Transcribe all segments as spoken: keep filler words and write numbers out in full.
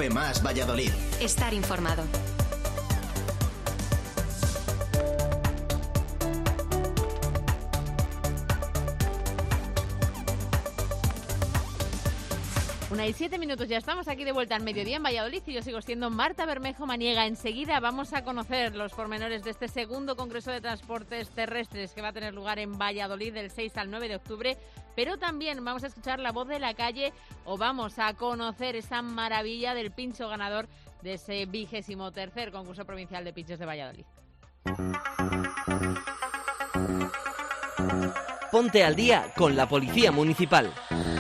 Cope Más Valladolid. Estar informado. Una y siete minutos, ya estamos aquí de vuelta al mediodía en Valladolid y yo sigo siendo Marta Bermejo Maniega. Enseguida vamos a conocer los pormenores de este segundo Congreso de Transportes Terrestres que va a tener lugar en Valladolid del seis al nueve de octubre, pero también vamos a escuchar la voz de la calle o vamos a conocer esa maravilla del pincho ganador de ese vigésimo tercer concurso provincial de pinchos de Valladolid. Ponte al día con la Policía Municipal.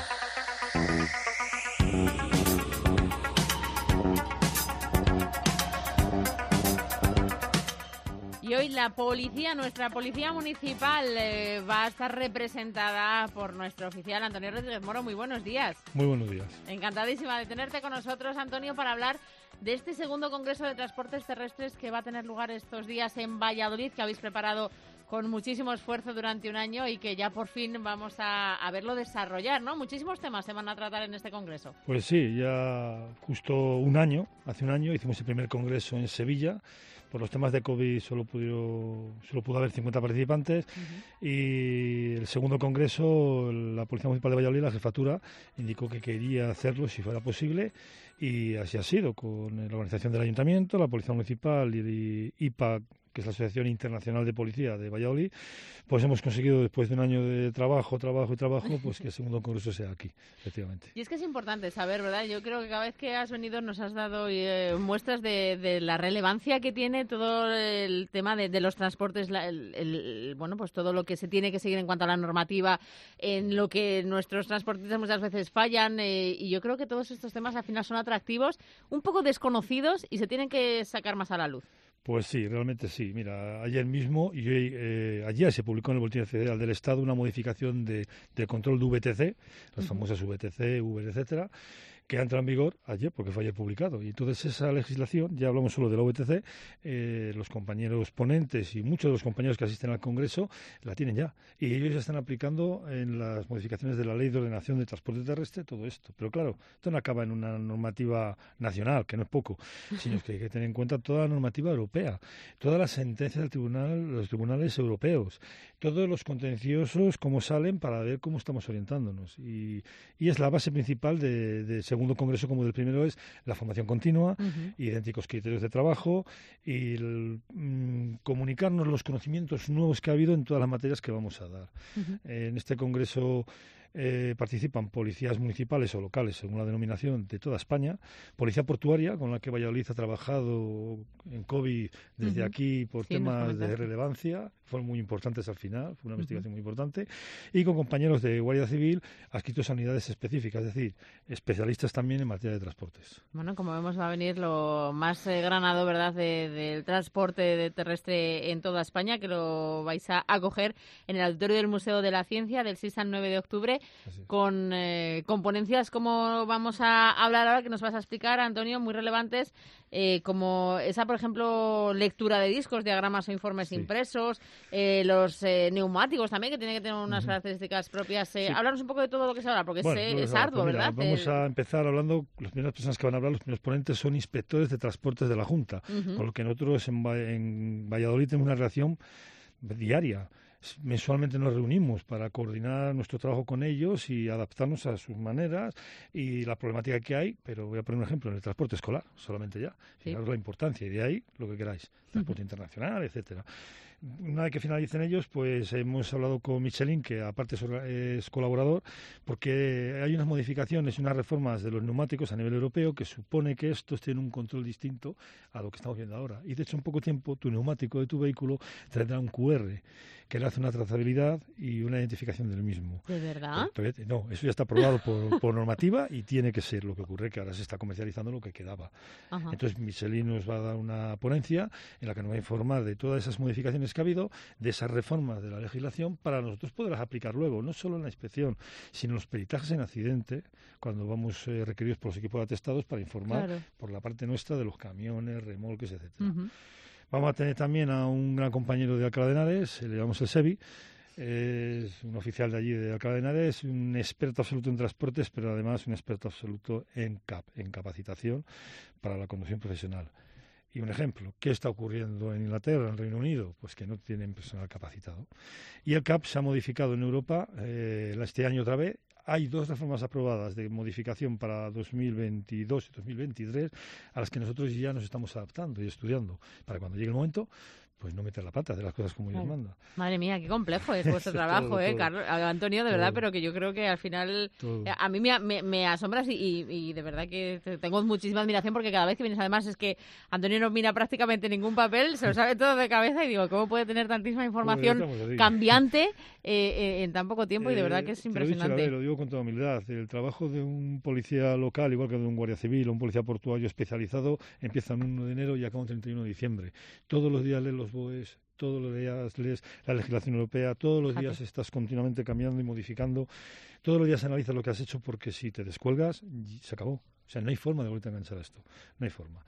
Y hoy la policía, nuestra policía municipal, eh, va a estar representada por nuestro oficial Antonio Rodríguez Moro. Muy buenos días. Muy buenos días. Encantadísima de tenerte con nosotros, Antonio, para hablar de este segundo Congreso de Transportes Terrestres que va a tener lugar estos días en Valladolid, que habéis preparado con muchísimo esfuerzo durante un año y que ya por fin vamos a, a verlo desarrollar, ¿no? Muchísimos temas se van a tratar en este Congreso. Pues sí, ya justo un año, hace un año, hicimos el primer Congreso en Sevilla. Por los temas de COVID solo pudo, solo pudo haber cincuenta participantes. Uh-huh. Y el segundo Congreso, la Policía Municipal de Valladolid, la jefatura, indicó que quería hacerlo si fuera posible. Y así ha sido, con la organización del Ayuntamiento, la Policía Municipal y I P A, que es la Asociación Internacional de Policía de Valladolid, pues hemos conseguido, después de un año de trabajo, trabajo y trabajo, pues que el segundo congreso sea aquí, efectivamente. Y es que es importante saber, ¿verdad? Yo creo que cada vez que has venido nos has dado eh, muestras de, de la relevancia que tiene todo el tema de, de los transportes, la, el, el, bueno, pues todo lo que se tiene que seguir en cuanto a la normativa, en lo que nuestros transportistas muchas veces fallan, eh, y yo creo que todos estos temas al final son atractivos, un poco desconocidos y se tienen que sacar más a la luz. Pues sí, realmente sí. Mira, ayer mismo, y eh, ayer se publicó en el Boletín Oficial del Estado una modificación de, del control de V T C, las uh-huh. famosas V T C, Uber, etcétera, que ha entrado en vigor ayer, porque fue ayer publicado. Y entonces esa legislación, ya hablamos solo de la V T C, eh, los compañeros ponentes y muchos de los compañeros que asisten al Congreso la tienen ya. Y ellos ya están aplicando en las modificaciones de la Ley de Ordenación de Transporte Terrestre todo esto. Pero claro, esto no acaba en una normativa nacional, que no es poco, sino que hay que tener en cuenta toda la normativa europea, todas las sentencias del tribunal, los tribunales europeos, todos los contenciosos, cómo salen, para ver cómo estamos orientándonos. Y, y es la base principal de, de segundo congreso, como del primero, es la formación continua, uh-huh. idénticos criterios de trabajo y el, mm, comunicarnos los conocimientos nuevos que ha habido en todas las materias que vamos a dar. Uh-huh. Eh, en este congreso eh, participan policías municipales o locales, según la denominación, de toda España, policía portuaria, con la que Valladolid ha trabajado en COVID desde uh-huh. aquí por sí, temas de relevancia, fueron muy importantes al final, fue una uh-huh. investigación muy importante, y con compañeros de Guardia Civil adscritos a unidades específicas, es decir, especialistas también en materia de transportes. Bueno, como vemos va a venir lo más eh, granado, ¿verdad?, del de transporte de terrestre en toda España, que lo vais a acoger en el auditorio del Museo de la Ciencia del seis al nueve de octubre, con eh, componencias, como vamos a hablar ahora, que nos vas a explicar, Antonio, muy relevantes, eh, como esa, por ejemplo, lectura de discos, diagramas o informes sí. impresos, eh, los eh, neumáticos también, que tienen que tener unas uh-huh. características propias. Eh, sí. Háblanos un poco de todo lo que se habla, porque bueno, es, es arduo, pues mira, ¿verdad? Vamos a empezar hablando, las primeras personas que van a hablar, los primeros ponentes son inspectores de transportes de la Junta, uh-huh. con lo que nosotros en, en Valladolid tenemos una relación diaria. Mensualmente nos reunimos para coordinar nuestro trabajo con ellos y adaptarnos a sus maneras y la problemática que hay, pero voy a poner un ejemplo, en el transporte escolar, solamente ya. Sí. Fijaros la importancia y de ahí lo que queráis, transporte uh-huh. internacional, etcétera. Una vez que finalicen ellos, pues hemos hablado con Michelin, que aparte es, es colaborador, porque hay unas modificaciones y unas reformas de los neumáticos a nivel europeo que supone que estos tienen un control distinto a lo que estamos viendo ahora. Y de hecho, en poco tiempo, tu neumático de tu vehículo tendrá un cu erre que le hace una trazabilidad y una identificación del mismo. ¿De verdad? Pero, no, eso ya está aprobado por, por normativa y tiene que ser. Lo que ocurre que ahora se está comercializando lo que quedaba. Ajá. Entonces, Michelin nos va a dar una ponencia en la que nos va a informar de todas esas modificaciones que ha habido, de esas reformas de la legislación, para nosotros poderlas aplicar luego, no solo en la inspección, sino en los peritajes en accidente, cuando vamos eh, requeridos por los equipos atestados para informar claro. por la parte nuestra de los camiones, remolques, etcétera. Uh-huh. Vamos a tener también a un gran compañero de Alcalá de Henares, le llamamos el SEBI, es un oficial de allí, de Alcalá de Henares, un experto absoluto en transportes, pero además un experto absoluto en C A P, en capacitación para la conducción profesional. Y un ejemplo, ¿qué está ocurriendo en Inglaterra, en el Reino Unido? Pues que no tienen personal capacitado. Y el C A P se ha modificado en Europa eh, este año otra vez. Hay dos reformas aprobadas de modificación para dos mil veintidós y dos mil veintitrés a las que nosotros ya nos estamos adaptando y estudiando para cuando llegue el momento, pues no meter la pata, de las cosas como Dios manda. Madre mía, qué complejo es vuestro trabajo, todo, ¿eh, todo. Carlos? Antonio, de todo. Verdad, pero que yo creo que al final todo. A mí me, me, me asombras y, y, y de verdad que tengo muchísima admiración porque cada vez que vienes, además, es que Antonio no mira prácticamente ningún papel, se lo sabe todo de cabeza y digo, ¿cómo puede tener tantísima información pues cambiante eh, eh, en tan poco tiempo? Y de verdad que es impresionante. Lo, he dicho, lo digo con toda humildad, el trabajo de un policía local, igual que de un guardia civil o un policía portuario especializado, empieza el uno de enero y acaba el treinta y uno de diciembre. Todos los días leen los B O Es, todos los días lees la legislación europea, todos los días estás continuamente cambiando y modificando, todos los días analizas lo que has hecho porque si te descuelgas, se acabó. O sea, no hay forma de volverte a enganchar a esto, no hay forma.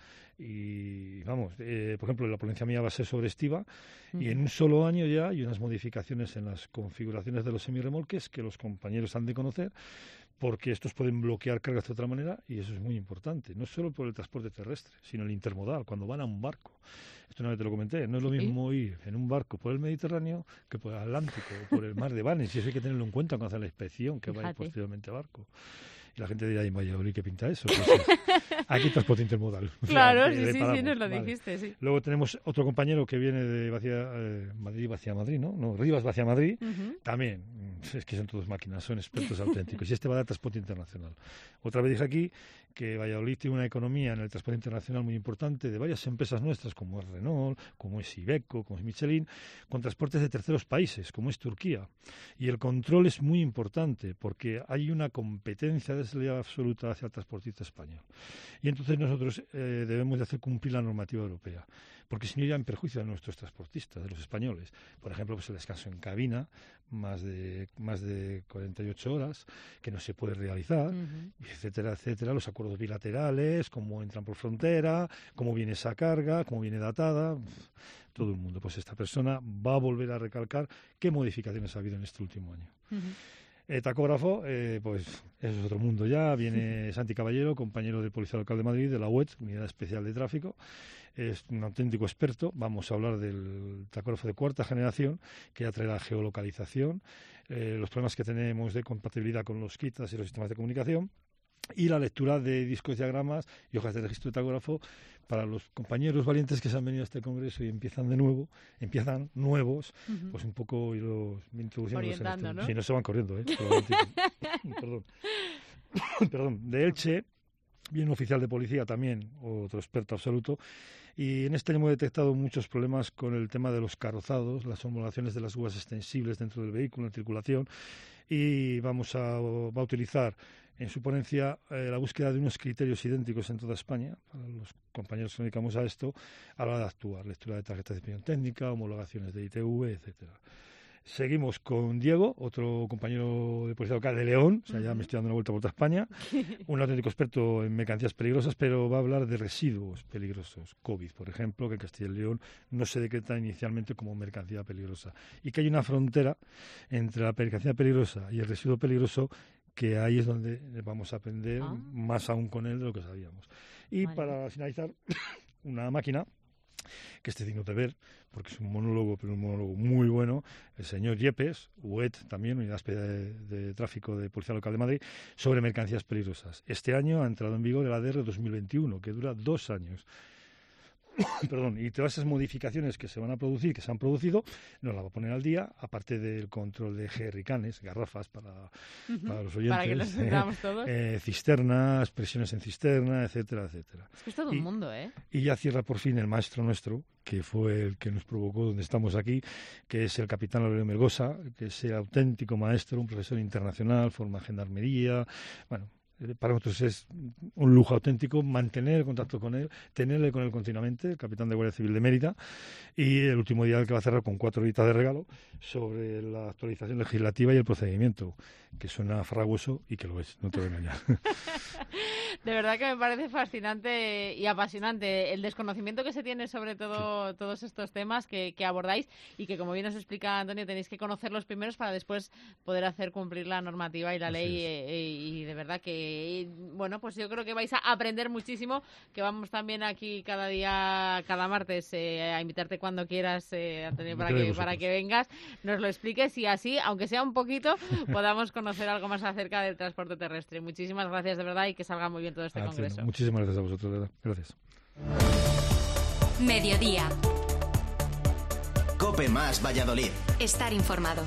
Y vamos, eh, por ejemplo, la ponencia mía va a ser sobre estiva uh-huh. y en un solo año ya hay unas modificaciones en las configuraciones de los semirremolques que los compañeros han de conocer, porque estos pueden bloquear cargas de otra manera y eso es muy importante, no solo por el transporte terrestre, sino el intermodal, cuando van a un barco. Esto una vez te lo comenté, no es lo mismo ir en un barco por el Mediterráneo que por el Atlántico o por el mar de Banes, y eso hay que tenerlo en cuenta cuando hacen la inspección, que vaya posteriormente a barco. Y la gente dirá, ¿y Valladolid qué pinta eso? Pues, aquí transporte intermodal. Claro, o sea, sí, sí, sí, nos lo vale. dijiste, sí. Luego tenemos otro compañero que viene de hacia, eh, Madrid hacia Madrid, ¿no? No, Rivas hacia Madrid, uh-huh. también, es que son todos máquinas, son expertos auténticos. Y este va a dar transporte internacional. Otra vez dije aquí que Valladolid tiene una economía en el transporte internacional muy importante de varias empresas nuestras, como es Renault, como es Iveco, como es Michelin, con transportes de terceros países, como es Turquía. Y el control es muy importante, porque hay una competencia desleal absoluta hacia el transportista español. Y entonces nosotros eh, debemos de hacer cumplir la normativa europea, porque si no ya en perjuicio de nuestros transportistas, de los españoles. Por ejemplo, pues el descanso en cabina, más de más de cuarenta y ocho horas, que no se puede realizar, uh-huh. etcétera, etcétera. Los acuerdos bilaterales, cómo entran por frontera, cómo viene esa carga, cómo viene datada, todo el mundo. Pues esta persona va a volver a recalcar qué modificaciones ha habido en este último año. Uh-huh. Eh, tacógrafo, eh, pues eso es otro mundo ya. Viene Santi Caballero, compañero del Policía Local de Madrid, de la U E T, Unidad Especial de Tráfico. Es un auténtico experto. Vamos a hablar del tacógrafo de cuarta generación, que ya trae la geolocalización, eh, los problemas que tenemos de compatibilidad con los kitas y los sistemas de comunicación, y la lectura de discos, diagramas y hojas de registro de tacógrafo para los compañeros valientes que se han venido a este congreso y empiezan de nuevo, empiezan nuevos, uh-huh. pues un poco irlos introduciéndolos en esto. ¿No? Sí, no se van corriendo, ¿eh? Perdón. Perdón. De Elche viene un oficial de policía también, otro experto absoluto, y en este año hemos detectado muchos problemas con el tema de los carrozados, las homologaciones de las grúas extensibles dentro del vehículo en circulación, y vamos a, va a utilizar en su ponencia eh, la búsqueda de unos criterios idénticos en toda España, para los compañeros que nos dedicamos a esto, a la hora de actuar, lectura de tarjetas de expedición técnica, homologaciones de I T V, etcétera. Seguimos con Diego, otro compañero de policía local de León, o sea, ya me estoy dando una vuelta por toda España, un auténtico experto en mercancías peligrosas, pero va a hablar de residuos peligrosos, COVID, por ejemplo, que en Castilla y León no se decreta inicialmente como mercancía peligrosa, y que hay una frontera entre la mercancía peligrosa y el residuo peligroso, que ahí es donde vamos a aprender ah. más aún con él de lo que sabíamos. Y vale. Para finalizar, una máquina que este digno de ver, porque es un monólogo, pero un monólogo muy bueno, el señor Yepes, U E T también, Unidad Especial de, de Tráfico de Policía Local de Madrid, sobre mercancías peligrosas. Este año ha entrado en vigor el A D R dos mil veintiuno, que dura dos años. Perdón, y todas esas modificaciones que se van a producir, que se han producido, nos las va a poner al día, aparte del control de jerrycanes, garrafas para, uh-huh. para los oyentes, para que los entendamos todos. Eh, cisternas, presiones en cisterna, etcétera, etcétera. Es que es todo y, un mundo, ¿eh? Y ya cierra por fin el maestro nuestro, que fue el que nos provocó donde estamos aquí, que es el capitán Aurelio Melgosa, que es el auténtico maestro, un profesor internacional, forma gendarmería, bueno... Para nosotros es un lujo auténtico mantener el contacto con él, tenerle con él continuamente, el capitán de Guardia Civil de Mérida, y el último día que va a cerrar con cuatro horitas de regalo sobre la actualización legislativa y el procedimiento, que suena farragoso y que lo es, no te voy a engañar. De verdad que me parece fascinante y apasionante el desconocimiento que se tiene sobre todo todos estos temas que, que abordáis y que, como bien nos explica Antonio, tenéis que conocerlos primeros para después poder hacer cumplir la normativa y la ley. Eh, y de verdad que, bueno, pues yo creo que vais a aprender muchísimo, que vamos también aquí cada día, cada martes, eh, a invitarte cuando quieras, eh, Antonio, para que, para que vengas, nos lo expliques y así, aunque sea un poquito, podamos conocer algo más acerca del transporte terrestre. Muchísimas gracias, de verdad, y que salga muy bien todo este ah, congreso. Sí, no. Muchísimas gracias a vosotros, de verdad. Gracias. Mediodía. COPE más Valladolid. Estar informado.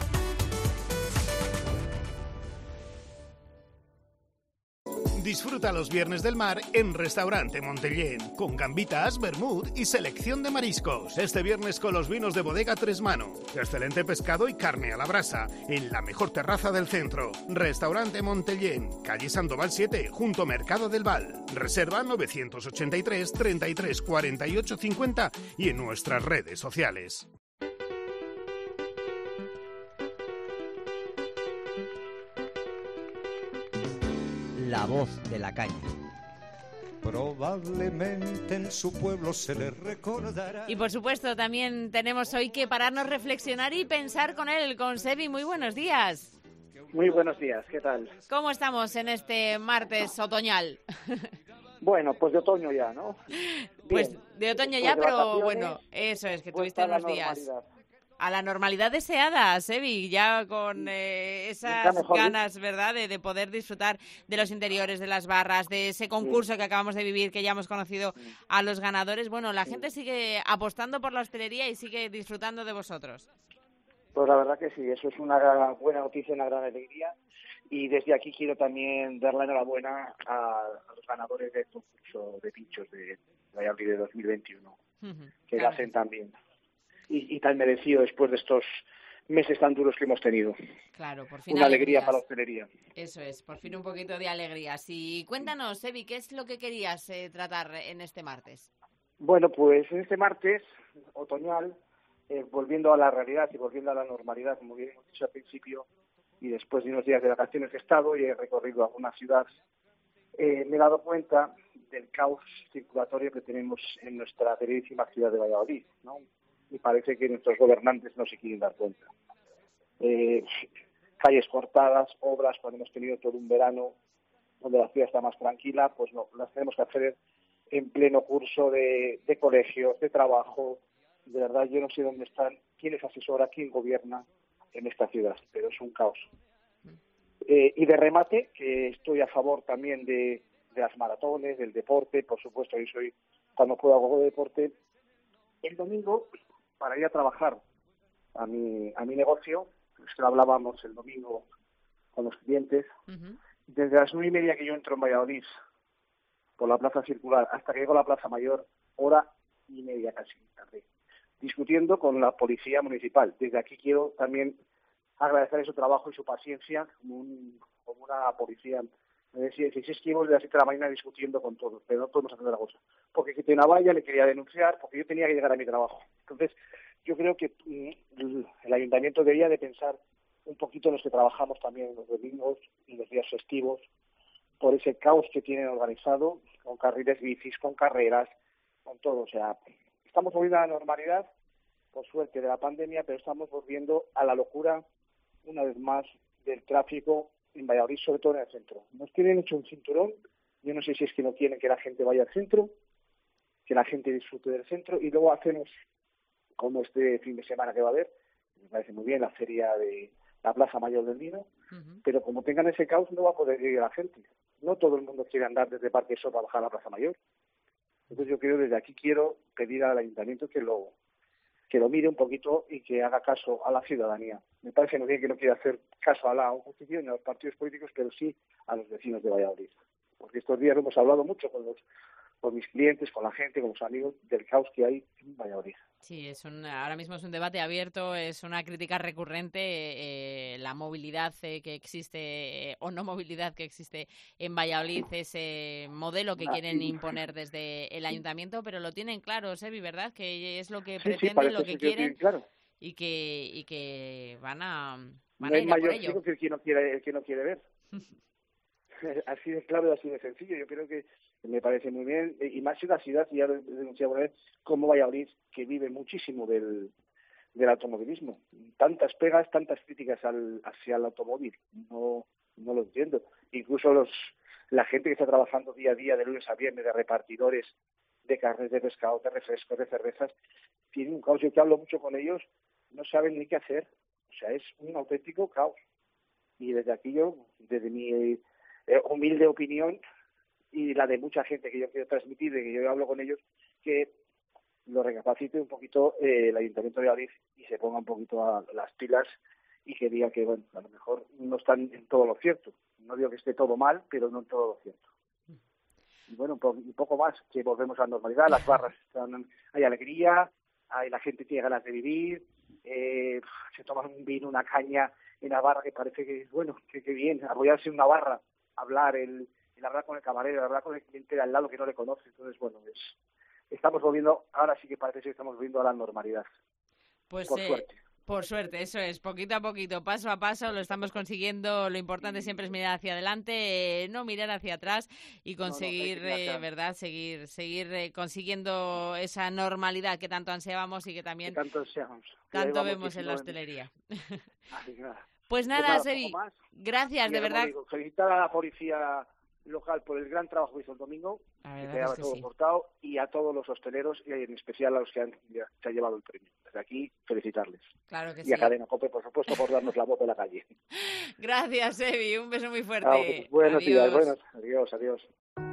Disfruta los viernes del mar en Restaurante Montellén, con gambitas, vermut y selección de mariscos. Este viernes con los vinos de bodega Tres Mano, excelente pescado y carne a la brasa, en la mejor terraza del centro. Restaurante Montellén, calle Sandoval siete, junto a Mercado del Val. Reserva nueve ochenta y tres, treinta y tres, cuarenta y ocho, cincuenta y en nuestras redes sociales. La voz de la calle. Probablemente en su pueblo se le recordará. Y por supuesto también tenemos hoy que pararnos, reflexionar y pensar con él, con Sebi. Muy buenos días. Muy buenos días, ¿qué tal? ¿Cómo estamos en este martes otoñal? Bueno, pues de otoño ya, ¿no? Pues Bien. de otoño Después ya, de pero bueno, eso es, que tuviste a la unos días. normalidad. A la normalidad deseada, Sebi, ya con eh, esas ganas, ¿verdad?, de, de poder disfrutar de los interiores, de las barras, de ese concurso sí. que acabamos de vivir, que ya hemos conocido a los ganadores. Bueno, la sí. gente sigue apostando por la hostelería y sigue disfrutando de vosotros. Pues la verdad que sí, eso es una buena noticia, una gran alegría. Y desde aquí quiero también dar la enhorabuena a, a los ganadores del concurso de pinchos de Valladolid de dos mil veintiuno, uh-huh. que claro. lo hacen tan bien. Y, y tan merecido después de estos meses tan duros que hemos tenido. Claro, por fin una alegrías. Alegría para la hostelería. Eso es, por fin un poquito de alegría. Y cuéntanos, Sebi, ¿qué es lo que querías eh, tratar en este martes? Bueno, pues en este martes otoñal, eh, volviendo a la realidad y volviendo a la normalidad, como bien hemos dicho al principio, y después de unos días de vacaciones que he estado y he recorrido alguna ciudad, eh, me he dado cuenta del caos circulatorio que tenemos en nuestra queridísima ciudad de Valladolid, ¿no? Y parece que nuestros gobernantes no se quieren dar cuenta. Eh, calles cortadas, obras, cuando hemos tenido todo un verano donde la ciudad está más tranquila, pues no, las tenemos que hacer en pleno curso de, de colegios, de trabajo. De verdad, yo no sé dónde están, quién es asesora, quién gobierna en esta ciudad, pero es un caos. Eh, y de remate, que estoy a favor también de, de las maratones, del deporte, por supuesto, yo soy, cuando puedo hago deporte. El domingo, para ir a trabajar a mi a mi negocio, es que lo hablábamos el domingo con los clientes, uh-huh. desde las nueve y media que yo entro en Valladolid por la plaza circular hasta que llego a la plaza mayor, hora y media casi tarde, discutiendo con la policía municipal. Desde aquí quiero también agradecer su trabajo y su paciencia como, un, como una policía. Me decía, si es que llevo desde las siete de la mañana discutiendo con todos, pero no podemos hacer otra cosa. Porque quité una valla, le quería denunciar, porque yo tenía que llegar a mi trabajo. Entonces, yo creo que el, el ayuntamiento debería de pensar un poquito en los que trabajamos también en los domingos y los días festivos, por ese caos que tienen organizado, con carriles bicis, con carreras, con todo. O sea, estamos volviendo a la normalidad, por suerte, de la pandemia, pero estamos volviendo a la locura, una vez más, del tráfico en Valladolid, sobre todo en el centro. Nos tienen hecho un cinturón, yo no sé si es que no quieren que la gente vaya al centro, que la gente disfrute del centro, y luego hacemos, como este fin de semana que va a haber, me parece muy bien, la feria de la Plaza Mayor del Vino, uh-huh. pero como tengan ese caos no va a poder ir a la gente. No todo el mundo quiere andar desde Parque Sol para bajar a la Plaza Mayor. Entonces yo quiero, desde aquí quiero pedir al ayuntamiento que lo que lo mire un poquito y que haga caso a la ciudadanía. Me parece muy bien que no quiera hacer caso a la oposición ni a los partidos políticos, pero sí a los vecinos de Valladolid. Porque estos días hemos hablado mucho con los con mis clientes, con la gente, con los amigos, del caos que hay en Valladolid. Sí, es un, ahora mismo es un debate abierto, es una crítica recurrente, eh, la movilidad eh, que existe, eh, o no movilidad que existe en Valladolid, ese modelo que quieren imponer desde el ayuntamiento, pero lo tienen claro, Sebi, ¿verdad? Que es lo que sí, pretenden, sí, lo que que quieren, claro. y que y que van a, van no a ir hay a por mayor ello. Que el que no quiere, el que no quiere ver. Así de claro y así de sencillo. Yo creo que me parece muy bien, y más en una ciudad, y ya lo he denunciado una vez, como Valladolid, que vive muchísimo del, del automovilismo. Tantas pegas, tantas críticas al, hacia el automóvil. No, no lo entiendo. Incluso los la gente que está trabajando día a día, de lunes a viernes, de repartidores, de carnes de pescado, de refrescos, de cervezas, tienen un caos. Yo que hablo mucho con ellos, no saben ni qué hacer. O sea, es un auténtico caos. Y desde aquí yo, desde mi eh, humilde opinión y la de mucha gente que yo quiero transmitir, de que yo hablo con ellos, que lo recapacite un poquito eh, el Ayuntamiento de Valladolid y se ponga un poquito a las pilas y que diga que, bueno, a lo mejor no están en todo lo cierto. No digo que esté todo mal, pero no en todo lo cierto. Y bueno, un, po- un poco más, que volvemos a la normalidad, las barras están, hay alegría, hay, la gente tiene ganas de vivir, eh, se toma un vino, una caña en la barra que parece que, bueno, que, que bien, apoyarse en una barra, hablar, el, el hablar con el camarero, el hablar con el cliente de al lado que no le conoce. Entonces, bueno, es, estamos volviendo, ahora sí que parece que estamos volviendo a la normalidad, Pues por eh, suerte. por suerte, eso es, poquito a poquito, paso a paso, lo estamos consiguiendo. Lo importante siempre es mirar hacia adelante, eh, no mirar hacia atrás y No, no, hay que conseguir, mirar hacia eh, adelante. ¿verdad? Seguir, seguir eh, consiguiendo esa normalidad que tanto ansiábamos y que Que también tanto seamos. Que ya tanto llevamos vemos en la diecinueve hostelería. meses. Así que nada. Pues Pues nada, nada, Sebi, poco más. gracias, Y de como verdad. digo, felicitar a la policía local por el gran trabajo que hizo el domingo, La que verdad quedaba es que todo sí. cortado, y a todos los hosteleros, y en especial a los que han, ya, se han llevado el premio. Desde aquí, felicitarles. Claro que Y a sí. Cadena COPE, por supuesto, por darnos la voz de la calle. Gracias, Sebi, un beso muy Ah, fuerte. buenos días, Adiós. buenos. Adiós, adiós.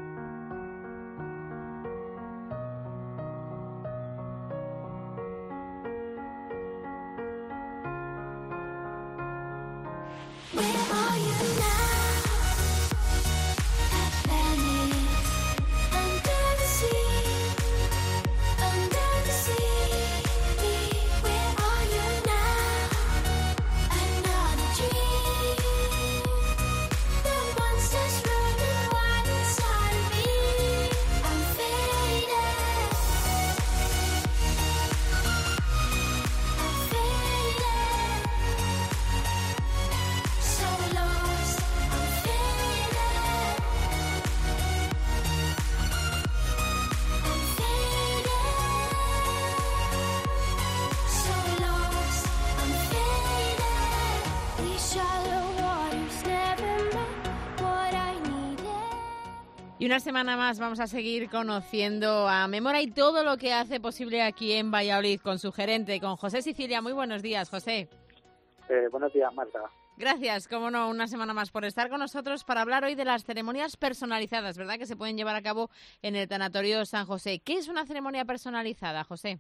Y una semana más vamos a seguir conociendo a Mémora y todo lo que hace posible aquí en Valladolid con su gerente, con José Sicilia. Muy buenos días, José. Eh, buenos días, Marta. Gracias, como no, una semana más por estar con nosotros para hablar hoy de las ceremonias personalizadas, ¿verdad?, que se pueden llevar a cabo en el Tanatorio San José. ¿Qué es una ceremonia personalizada, José?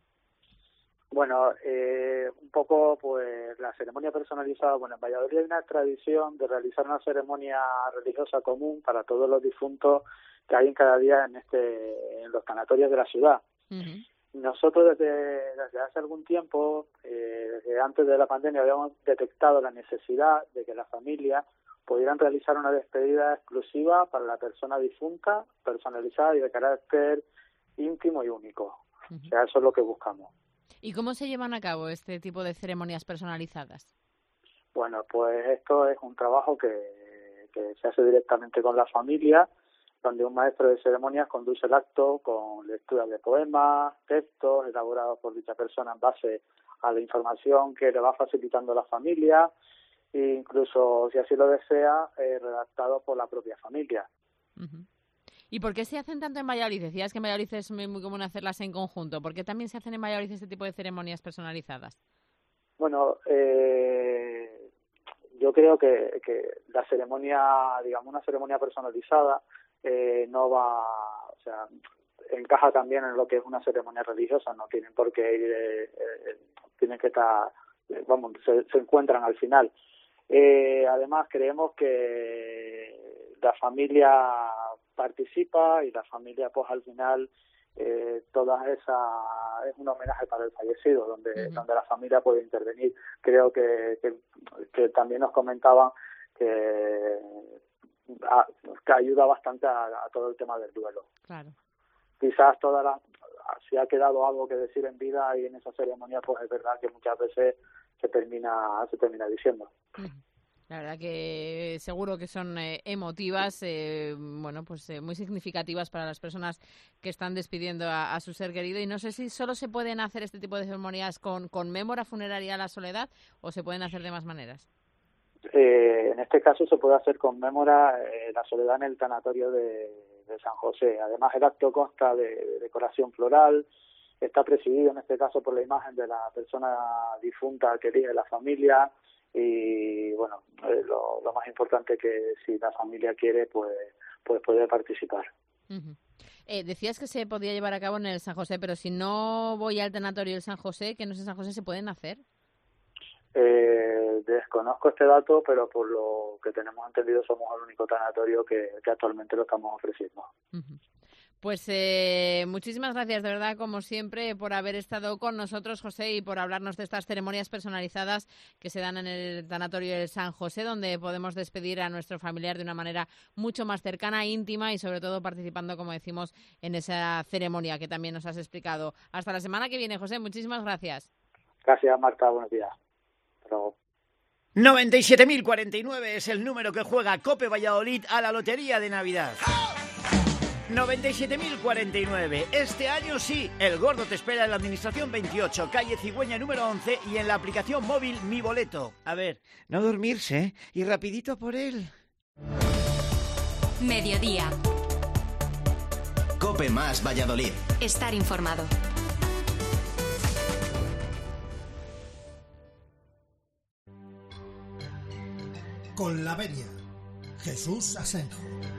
Bueno, eh, un poco, pues, la ceremonia personalizada. Bueno, en Valladolid hay una tradición de realizar una ceremonia religiosa común para todos los difuntos que hay en cada día en este en los tanatorios de la ciudad. Uh-huh. Nosotros desde, desde hace algún tiempo, eh, desde antes de la pandemia, habíamos detectado la necesidad de que las familias pudieran realizar una despedida exclusiva para la persona difunta, personalizada y de carácter íntimo y único. Uh-huh. O sea, eso es lo que buscamos. ¿Y cómo se llevan a cabo este tipo de ceremonias personalizadas? Bueno, pues esto es un trabajo que, que se hace directamente con la familia, donde un maestro de ceremonias conduce el acto con lecturas de poemas, textos elaborados por dicha persona en base a la información que le va facilitando la familia, e incluso, si así lo desea, eh, redactado por la propia familia. Uh-huh. ¿Y por qué se hacen tanto en Valladolid? Decías que en Valladolid es muy, muy común hacerlas en conjunto. ¿Por qué también se hacen en Valladolid este tipo de ceremonias personalizadas? Bueno, eh, yo creo que, que la ceremonia, digamos, una ceremonia personalizada eh, no va, o sea, encaja también en lo que es una ceremonia religiosa. No tienen por qué ir, eh, eh, tienen que estar, eh, vamos, se, se encuentran al final. Eh, además, creemos que la familia participa y la familia, pues al final, eh, toda esa es un homenaje para el fallecido, donde uh-huh. donde la familia puede intervenir. Creo que que, que también nos comentaban que, a, que ayuda bastante a, a todo el tema del duelo. Claro. Quizás toda la, si ha quedado algo que decir en vida y en esa ceremonia, pues es verdad que muchas veces se termina se termina diciendo. Uh-huh. La verdad que seguro que son eh, emotivas, eh, bueno, pues eh, muy significativas para las personas que están despidiendo a, a su ser querido. Y no sé si solo se pueden hacer este tipo de ceremonias con, con Mémora Funeraria La Soledad o se pueden hacer de más maneras. Eh, en este caso se puede hacer con Mémora eh, La Soledad en el tanatorio de, de San José. Además, el acto consta de, de decoración floral, está presidido en este caso por la imagen de la persona difunta que elige la familia. Y bueno, eh, lo, lo más importante que si la familia quiere, pues, pues puede participar. Uh-huh. Eh, decías que se podía llevar a cabo en el San José, pero si no voy al tanatorio del San José, que no es en San José, ¿se pueden hacer? Eh, desconozco este dato, pero por lo que tenemos entendido somos el único tanatorio que, que actualmente lo estamos ofreciendo. Uh-huh. Pues eh, muchísimas gracias, de verdad, como siempre, por haber estado con nosotros, José, y por hablarnos de estas ceremonias personalizadas que se dan en el tanatorio del San José, donde podemos despedir a nuestro familiar de una manera mucho más cercana, íntima y, sobre todo, participando, como decimos, en esa ceremonia que también nos has explicado. Hasta la semana que viene, José. Muchísimas gracias. Gracias, Marta. Buenos días. Hasta luego. noventa y siete mil cuarenta y nueve es el número que juega COPE Valladolid a la Lotería de Navidad. noventa y siete mil cuarenta y nueve. Este año sí, el gordo te espera en la Administración veintiocho, calle Cigüeña número once y en la aplicación móvil Mi Boleto. A ver, no dormirse, ¿eh? Y rapidito por él. Mediodía. COPE más Valladolid. Estar informado. Con la venia, Jesús Asenjo.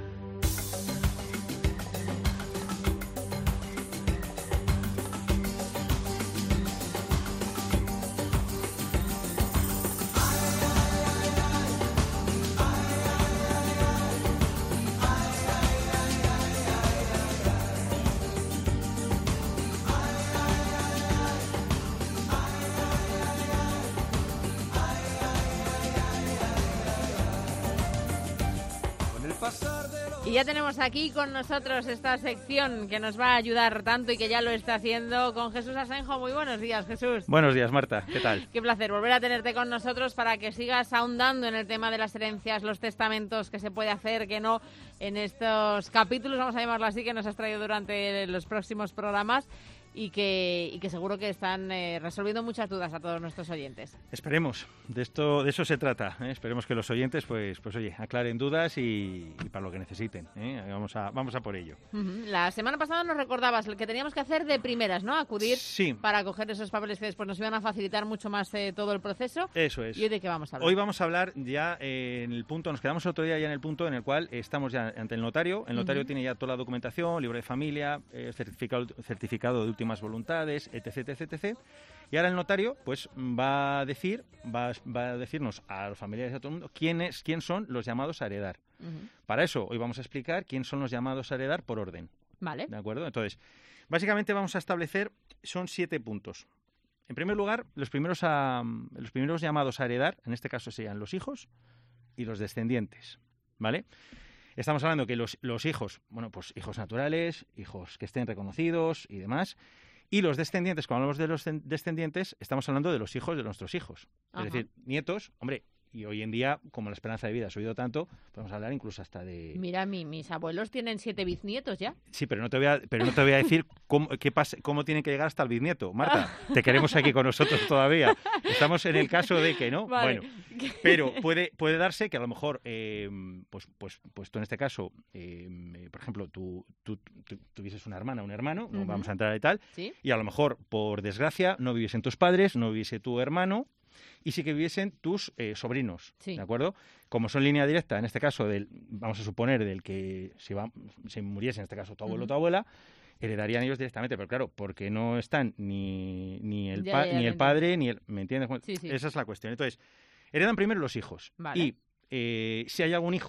Y ya tenemos aquí con nosotros esta sección que nos va a ayudar tanto y que ya lo está haciendo con Jesús Asenjo. Muy buenos días, Jesús. Buenos días, Marta. ¿Qué tal? Qué placer volver a tenerte con nosotros para que sigas ahondando en el tema de las herencias, los testamentos, que se puede hacer, que no, en estos capítulos, vamos a llamarlo así, que nos has traído durante los próximos programas. Y que, y que seguro que están eh, resolviendo muchas dudas a todos nuestros oyentes. Esperemos, de esto, de eso se trata, ¿eh? Esperemos que los oyentes, pues, pues oye, aclaren dudas y, y para lo que necesiten, ¿eh? Vamos a, vamos a por ello. Uh-huh. La semana pasada nos recordabas el que teníamos que hacer de primeras, ¿no? Acudir sí. para coger esos papeles que después nos iban a facilitar mucho más eh, todo el proceso. Eso es. ¿Y hoy de qué vamos a hablar? Hoy vamos a hablar ya eh, en el punto, nos quedamos otro día ya en el punto en el cual estamos ya ante el notario. El notario uh-huh. tiene ya toda la documentación, libro de familia, eh, certificado, certificado de últimas voluntades, etc, etc, etc. Y ahora el notario pues va a decir, va, va a decirnos a los familiares y a todo el mundo quién es, quién son los llamados a heredar. Uh-huh. Para eso hoy vamos a explicar quién son los llamados a heredar por orden. Vale. ¿De acuerdo? Entonces, básicamente vamos a establecer, son siete puntos. En primer lugar, los primeros, a, los primeros llamados a heredar, en este caso serían los hijos y los descendientes, ¿vale? Estamos hablando que los, los hijos, bueno, pues hijos naturales, hijos que estén reconocidos y demás. Y los descendientes, cuando hablamos de los descendientes, estamos hablando de los hijos de nuestros hijos. Ajá. Es decir, nietos, hombre, y hoy en día, como la esperanza de vida ha subido tanto, podemos hablar incluso hasta de... Mira, mi, mis abuelos tienen siete bisnietos ya. Sí, pero no te voy a, pero no te voy a decir cómo, qué pasa, cómo tienen que llegar hasta el bisnieto. Marta, te queremos aquí con nosotros todavía. Estamos en el caso de que, ¿no? Vale. Bueno, pero puede, puede darse que a lo mejor, eh, pues, pues, pues tú en este caso, eh, por ejemplo, tú, tú, tú tuvieses una hermana, un hermano, no uh-huh. vamos a entrar y tal, ¿sí? Y a lo mejor, por desgracia, no viviesen tus padres, no viviese tu hermano, y sí que viviesen tus eh, sobrinos, sí. ¿de acuerdo? Como son línea directa, en este caso, del, vamos a suponer, del que si, va, si muriese, en este caso, tu abuelo o uh-huh. tu abuela, heredarían ellos directamente, pero claro, porque no están ni, ni, el, pa, ya, ya, ni el padre, ni el... ¿Me entiendes? Sí, sí. Esa es la cuestión. Entonces, heredan primero los hijos. Vale. Y eh, si hay algún hijo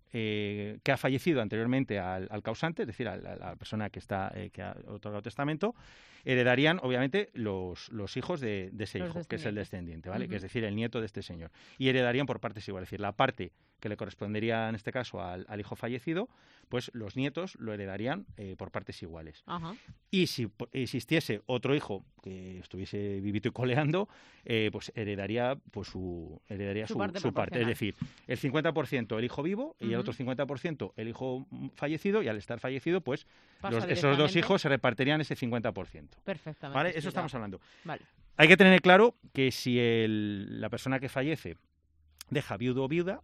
eh, que ha fallecido anteriormente al, al causante, es decir, a la, a la persona que está eh, que ha otorgado testamento, heredarían, obviamente, los, los hijos de, de ese Los hijo, que es el descendiente, ¿vale? Ujú. Que es decir, el nieto de este señor. Y heredarían por partes iguales. Es decir, la parte que le correspondería, en este caso, al, al hijo fallecido, pues los nietos lo heredarían eh, por partes iguales. Ajá. Y si po- existiese otro hijo que estuviese vivito y coleando, eh, pues heredaría pues su heredaría Su su, parte su parte. Es proporcional. decir, el cincuenta por ciento el hijo vivo y el Ujú. otro cincuenta por ciento el hijo mm, fallecido, y al estar fallecido, pues Pasa los- esos dos directamente. hijos se repartirían ese cincuenta por ciento. Perfectamente. ¿Vale? Eso explicado. estamos hablando. Vale. Hay que tener claro que si el- la persona que fallece deja viudo o viuda,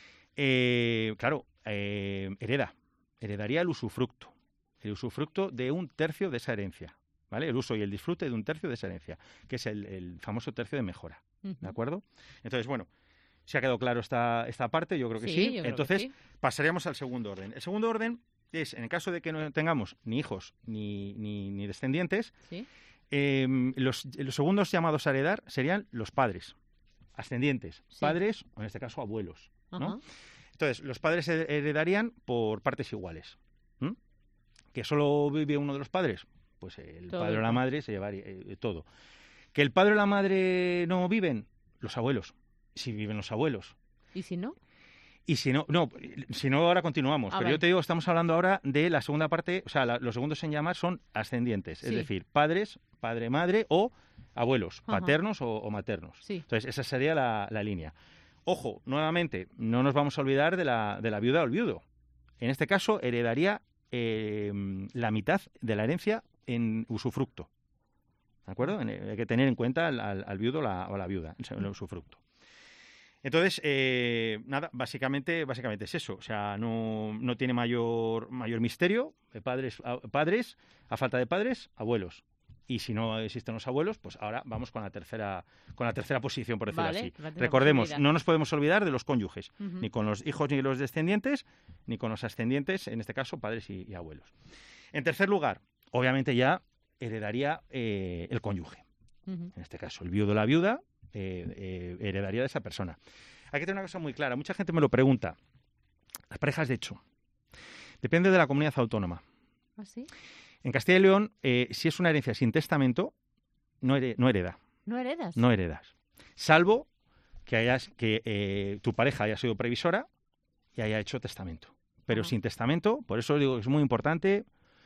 eh, claro, eh, hereda, heredaría el usufructo, el usufructo de un tercio de esa herencia, ¿vale? El uso y el disfrute de un tercio de esa herencia, que es el, el famoso tercio de mejora, ¿de Ujú. acuerdo? Entonces, bueno, ¿se ha quedado claro esta, esta parte? Yo creo que Sí, sí. yo creo que Entonces, sí. pasaríamos al segundo orden. El segundo orden es, en el caso de que no tengamos ni hijos ni, ni, ni descendientes, Sí. eh, los, los segundos llamados a heredar serían los padres, ascendientes, Sí. padres, o en este caso abuelos, ¿no? Ajá. Entonces, los padres he- heredarían por partes iguales. ¿m? ¿Que solo vive uno de los padres? Pues el Todo padre o la el- madre se llevaría eh, todo. ¿Que el padre o la madre no viven? Los abuelos. Si viven los abuelos. ¿Y si no? Y si no, no, si no ahora continuamos. Ah, pero vale. yo te digo, estamos hablando ahora de la segunda parte, o sea, la- los segundos en llamar son ascendientes, es Sí. decir, padres, padre, madre o abuelos, Ajá. paternos o, o maternos. Sí. Entonces, esa sería la, la línea. Ojo, nuevamente, no nos vamos a olvidar de la, de la viuda o el viudo. En este caso, heredaría eh, la mitad de la herencia en usufructo. ¿De acuerdo? En- hay que tener en cuenta al, al- al viudo la- o la viuda, el usufructo. Entonces, eh, nada, básicamente, básicamente es eso. O sea, no, no tiene mayor, mayor misterio. Eh, Padres, a, padres, a falta de padres, abuelos. Y si no existen los abuelos, pues ahora vamos con la tercera, con la tercera posición, por decirlo Vale, así. la tercera Recordemos, posibilidad. no nos podemos olvidar de los cónyuges, Ujú. ni con los hijos ni los descendientes, ni con los ascendientes, en este caso, padres y, y abuelos. En tercer lugar, obviamente ya heredaría eh, el cónyuge. Ujú. En este caso, el viudo o la viuda eh, eh, heredaría de esa persona. Hay que tener una cosa muy clara. Mucha gente me lo pregunta. Las parejas de hecho. Depende de la comunidad autónoma. ¿Ah, sí? En Castilla y León, eh, si es una herencia sin testamento, no, here- no hereda. ¿No heredas? No heredas. Salvo que, hayas, que eh, tu pareja haya sido previsora y haya hecho testamento. Pero Ajá. sin testamento, por eso digo que es muy importante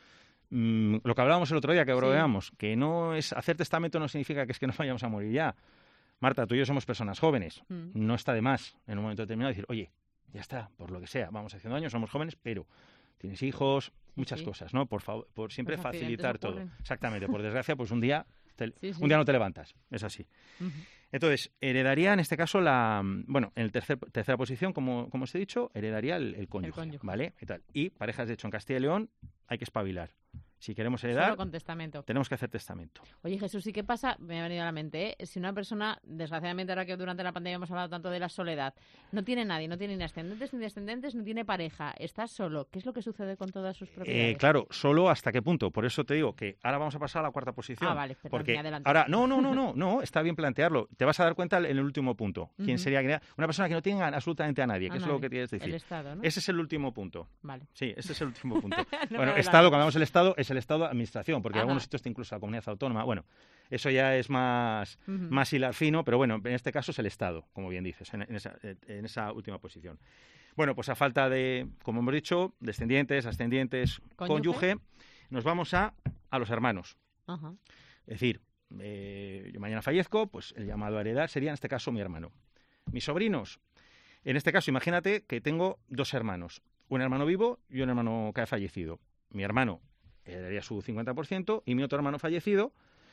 mm, lo que hablábamos el otro día, que Sí. bromeamos, que no es hacer testamento no significa que es que nos vayamos a morir ya. Marta, tú y yo somos personas jóvenes. Mm. No está de más en un momento determinado decir, oye, ya está, por lo que sea, vamos haciendo años, somos jóvenes, pero tienes hijos, muchas sí. cosas, ¿no? Por favor, por siempre Los accidentes facilitar todo. ocurren. Exactamente, por desgracia, pues un día te, Sí, sí. un día no te levantas, es así. Ujú. Entonces, heredaría en este caso la, bueno, en el tercer, tercera posición, como, como os he dicho, heredaría el, el cónyuge, cónyuge. ¿vale? Y, tal. Y parejas, de hecho, en Castilla y León hay que espabilar. Si queremos heredar, Solo con testamento. tenemos que hacer testamento. Oye, Jesús, ¿y qué pasa? Me ha venido a la mente, ¿eh? Si una persona, desgraciadamente ahora que durante la pandemia hemos hablado tanto de la soledad, no tiene nadie, no tiene ni ascendentes ni descendentes, no tiene pareja, está solo, ¿qué es lo que sucede con todas sus propiedades? Eh, claro, solo hasta qué punto. Por eso te digo que ahora vamos a pasar a la cuarta posición. Ah, vale, perdón, porque me adelanto. ahora, no, no, no, no, no, está bien plantearlo. Te vas a dar cuenta en el último punto. ¿Quién Ujú. sería una persona que no tenga absolutamente a nadie? A Que es nadie. lo que tienes que decir. El Estado, ¿no? Ese es el último punto. Vale. Sí, ese es el último punto. No me bueno, adelanto. Estado, cuando hablamos del Estado, es el Estado de Administración, porque en Ajá. algunos sitios está incluso la comunidad autónoma. Bueno, eso ya es más, Ujú. más hilar fino, pero bueno, en este caso es el Estado, como bien dices, en, en esa, en esa última posición. Bueno, pues a falta de, como hemos dicho, descendientes, ascendientes, Cónyuge. cónyuge, nos vamos a, a los hermanos. Ajá. Es decir, eh, yo mañana fallezco, pues el llamado a heredar sería en este caso mi hermano. Mis sobrinos, en este caso imagínate que tengo dos hermanos, un hermano vivo y un hermano que ha fallecido. Mi hermano heredaría su cincuenta por ciento y mi otro hermano fallecido,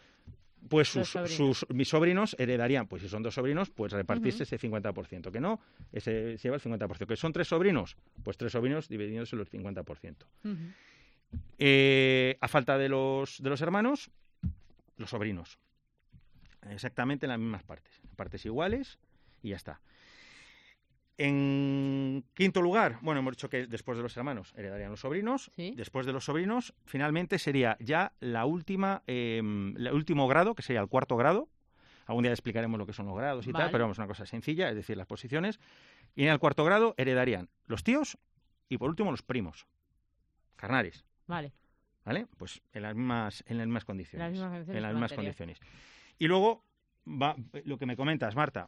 pues Los sus, sobrinos. sus- mis sobrinos heredarían, pues si son dos sobrinos, pues repartirse Ujú. ese cincuenta por ciento, que no, ese se lleva el cincuenta por ciento. Que son tres sobrinos, pues tres sobrinos dividiéndose los cincuenta por ciento. Ujú. Eh, a falta de los, de los hermanos, los sobrinos. Exactamente en las mismas partes. Partes iguales y ya está. En quinto lugar, bueno, hemos dicho que después de los hermanos heredarían los sobrinos. Sí. Después de los sobrinos, finalmente sería ya la última, eh, el último grado, que sería el cuarto grado. Algún día explicaremos lo que son los grados y Vale. tal, pero vamos, una cosa sencilla, es decir, las posiciones. Y en el cuarto grado heredarían los tíos y por último los primos, carnales. Vale. ¿Vale? Pues en las mismas, en las mismas condiciones. En las mismas condiciones. En las mismas condiciones. Y luego, va, lo que me comentas, Marta,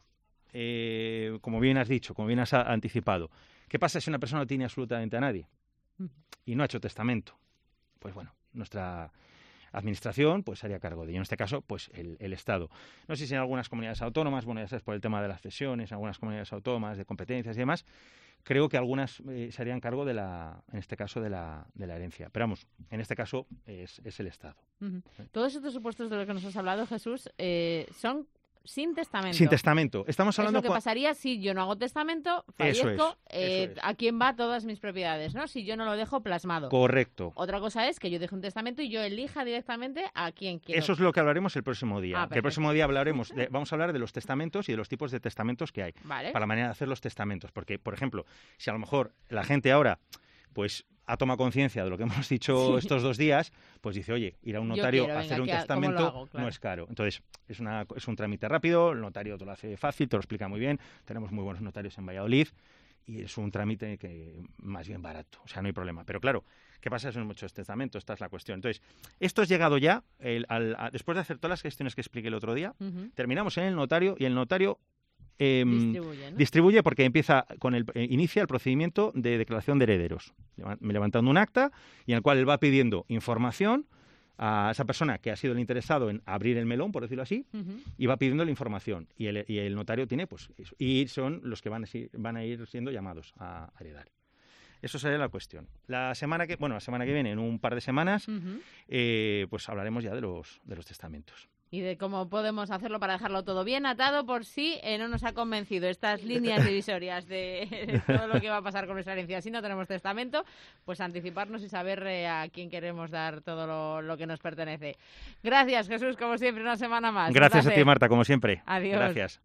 eh, como bien has dicho, como bien has anticipado, ¿qué pasa si una persona no tiene absolutamente a nadie y no ha hecho testamento? Pues bueno, nuestra administración pues se haría cargo de ello. En este caso, pues el, el Estado. No sé si en algunas comunidades autónomas, bueno, ya sabes, por el tema de las cesiones, en algunas comunidades autónomas, de competencias y demás, creo que algunas eh, se harían cargo de la, en este caso, de la, de la herencia. Pero vamos, en este caso es, es el Estado. Uh-huh. Todos estos supuestos de los que nos has hablado, Jesús, eh, son sin testamento. Sin testamento. Estamos hablando... Es lo que pasaría si yo no hago testamento, fallezco, eso es, eh, eso es. ¿a quién va todas mis propiedades? ¿No? Si yo no lo dejo plasmado. Correcto. Otra cosa es que yo deje un testamento y yo elija directamente a quién quiero. Eso es lo que hablaremos el próximo día. Ah, que el próximo día hablaremos de, vamos a hablar de los testamentos y de los tipos de testamentos que hay. Vale. Para la manera de hacer los testamentos. Porque, por ejemplo, si a lo mejor la gente ahora pues ha tomado conciencia de lo que hemos dicho sí. estos dos días, pues dice, oye, ir a un notario quiero, a hacer venga, un testamento hago, claro. no es caro. Entonces, es, una, es un trámite rápido, el notario te lo hace fácil, te lo explica muy bien. Tenemos muy buenos notarios en Valladolid y es un trámite que más bien barato, o sea, no hay problema. Pero claro, ¿qué pasa si no hemos hecho testamento? Esta es la cuestión. Entonces, esto es llegado ya, el, al, a, después de hacer todas las gestiones que expliqué el otro día, uh-huh. terminamos en el notario y el notario Eh, distribuye, ¿no? distribuye porque empieza con el eh, inicia el procedimiento de declaración de herederos, levantando un acta y en el cual él va pidiendo información a esa persona que ha sido el interesado en abrir el melón, por decirlo así, uh-huh. y va pidiendo la información y el, y el notario tiene pues eso, y son los que van a, van a ir siendo llamados a, a heredar. Eso sería la cuestión. La semana que bueno la semana que viene, en un par de semanas, uh-huh. eh, pues hablaremos ya de los de los testamentos. Y de cómo podemos hacerlo para dejarlo todo bien atado por si eh, no nos ha convencido estas líneas divisorias de, de todo lo que va a pasar con nuestra herencia. Si no tenemos testamento, pues anticiparnos y saber eh, a quién queremos dar todo lo, lo que nos pertenece. Gracias, Jesús, como siempre, una semana más. Gracias a ti, Marta, como siempre. Adiós. Gracias.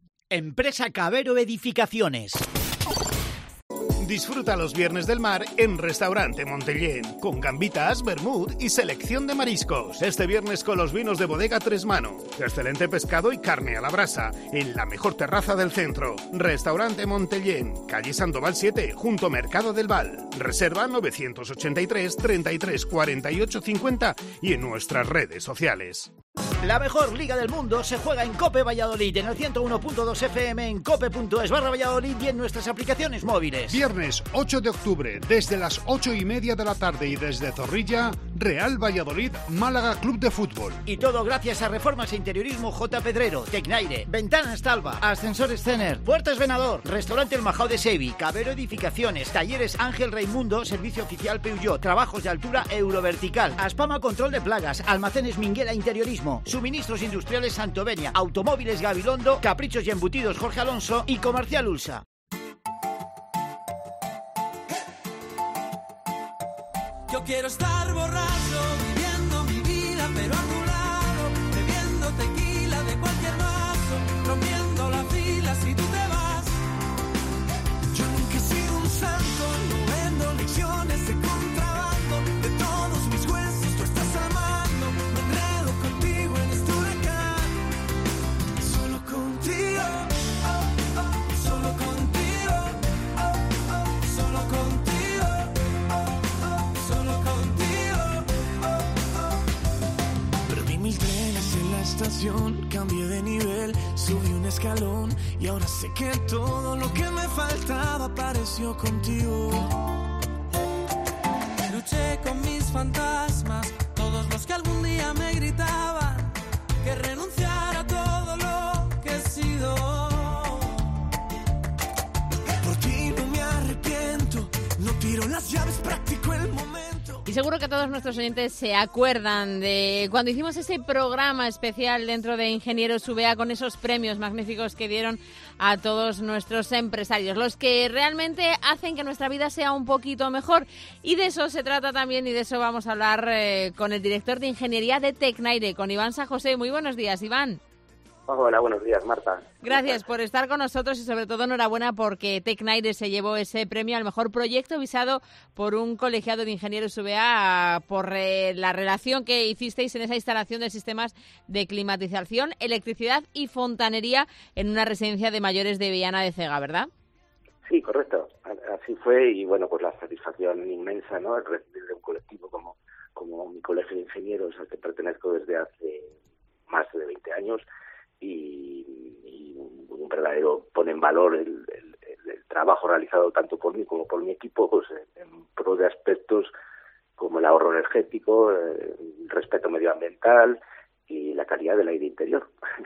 Empresa Cabero Edificaciones. Disfruta los viernes del mar en Restaurante Montellén, con gambitas, vermut y selección de mariscos. Este viernes con los vinos de Bodega Tres Mano. Excelente pescado y carne a la brasa, en la mejor terraza del centro. Restaurante Montellén, calle Sandoval siete, junto Mercado del Val. Reserva nueve ocho tres, treinta y tres, cuarenta y ocho cincuenta y en nuestras redes sociales. La mejor liga del mundo se juega en COPE Valladolid, en el ciento uno punto dos F M, en cope punto es barra Valladolid y en nuestras aplicaciones móviles. Viernes ocho de octubre, desde las ocho y media de la tarde y desde Zorrilla, Real Valladolid, Málaga Club de Fútbol. Y todo gracias a Reformas e Interiorismo J. Pedrero, Tecnaire, Ventanas Talva, Ascensores Cener, Puertas Venador, Restaurante El Majao de Sevi, Cabero Edificaciones, Talleres Ángel Raimundo, Servicio Oficial Peugeot, Trabajos de Altura Eurovertical, Aspama Control de Plagas, Almacenes Minguela Interiorismo, Suministros Industriales Santovenia, Automóviles Gabilondo, Caprichos y Embutidos Jorge Alonso y Comercial Ulsa. Yo quiero estar borracho, viviendo mi vida, pero a tu lado, bebiendo tequila de cualquier vaso, rompiendo la fila si tú te vas. Yo nunca he sido un santo, no vendo lecciones de contrabando, de todos mis huesos tú estás amando, me enredo contigo en este huracán, solo contigo, oh, oh, solo contigo, oh, oh, solo contigo. Mil trenes en la estación, cambié de nivel, subí un escalón y ahora sé que todo lo que me faltaba apareció contigo. Luché con mis fantasmas, todos los que algún día me gritaban que renunciara a todo lo que he sido. Por ti no me arrepiento, no tiro las llaves, practico el momento. Y seguro que todos nuestros oyentes se acuerdan de cuando hicimos ese programa especial dentro de Ingenieros U B A con esos premios magníficos que dieron a todos nuestros empresarios, los que realmente hacen que nuestra vida sea un poquito mejor. Y de eso se trata también y de eso vamos a hablar eh, con el director de Ingeniería de Tecnaire, con Iván San José. Muy buenos días, Iván. Hola, buenos días, Marta. Gracias por estar con nosotros y sobre todo enhorabuena porque Tecnaire se llevó ese premio al mejor proyecto visado por un colegiado de Ingenieros U B A por eh, la relación que hicisteis en esa instalación de sistemas de climatización, electricidad y fontanería en una residencia de mayores de Viana de Cega, ¿verdad? Sí, correcto. Así fue y bueno, pues la satisfacción inmensa, ¿no? El recibir de un colectivo como, como mi colegio de ingenieros al que pertenezco desde hace más de veinte años y, y un verdadero pone en valor el, el, el trabajo realizado tanto por mí como por mi equipo, pues en pro de aspectos como el ahorro energético, el respeto medioambiental y la calidad del aire interior.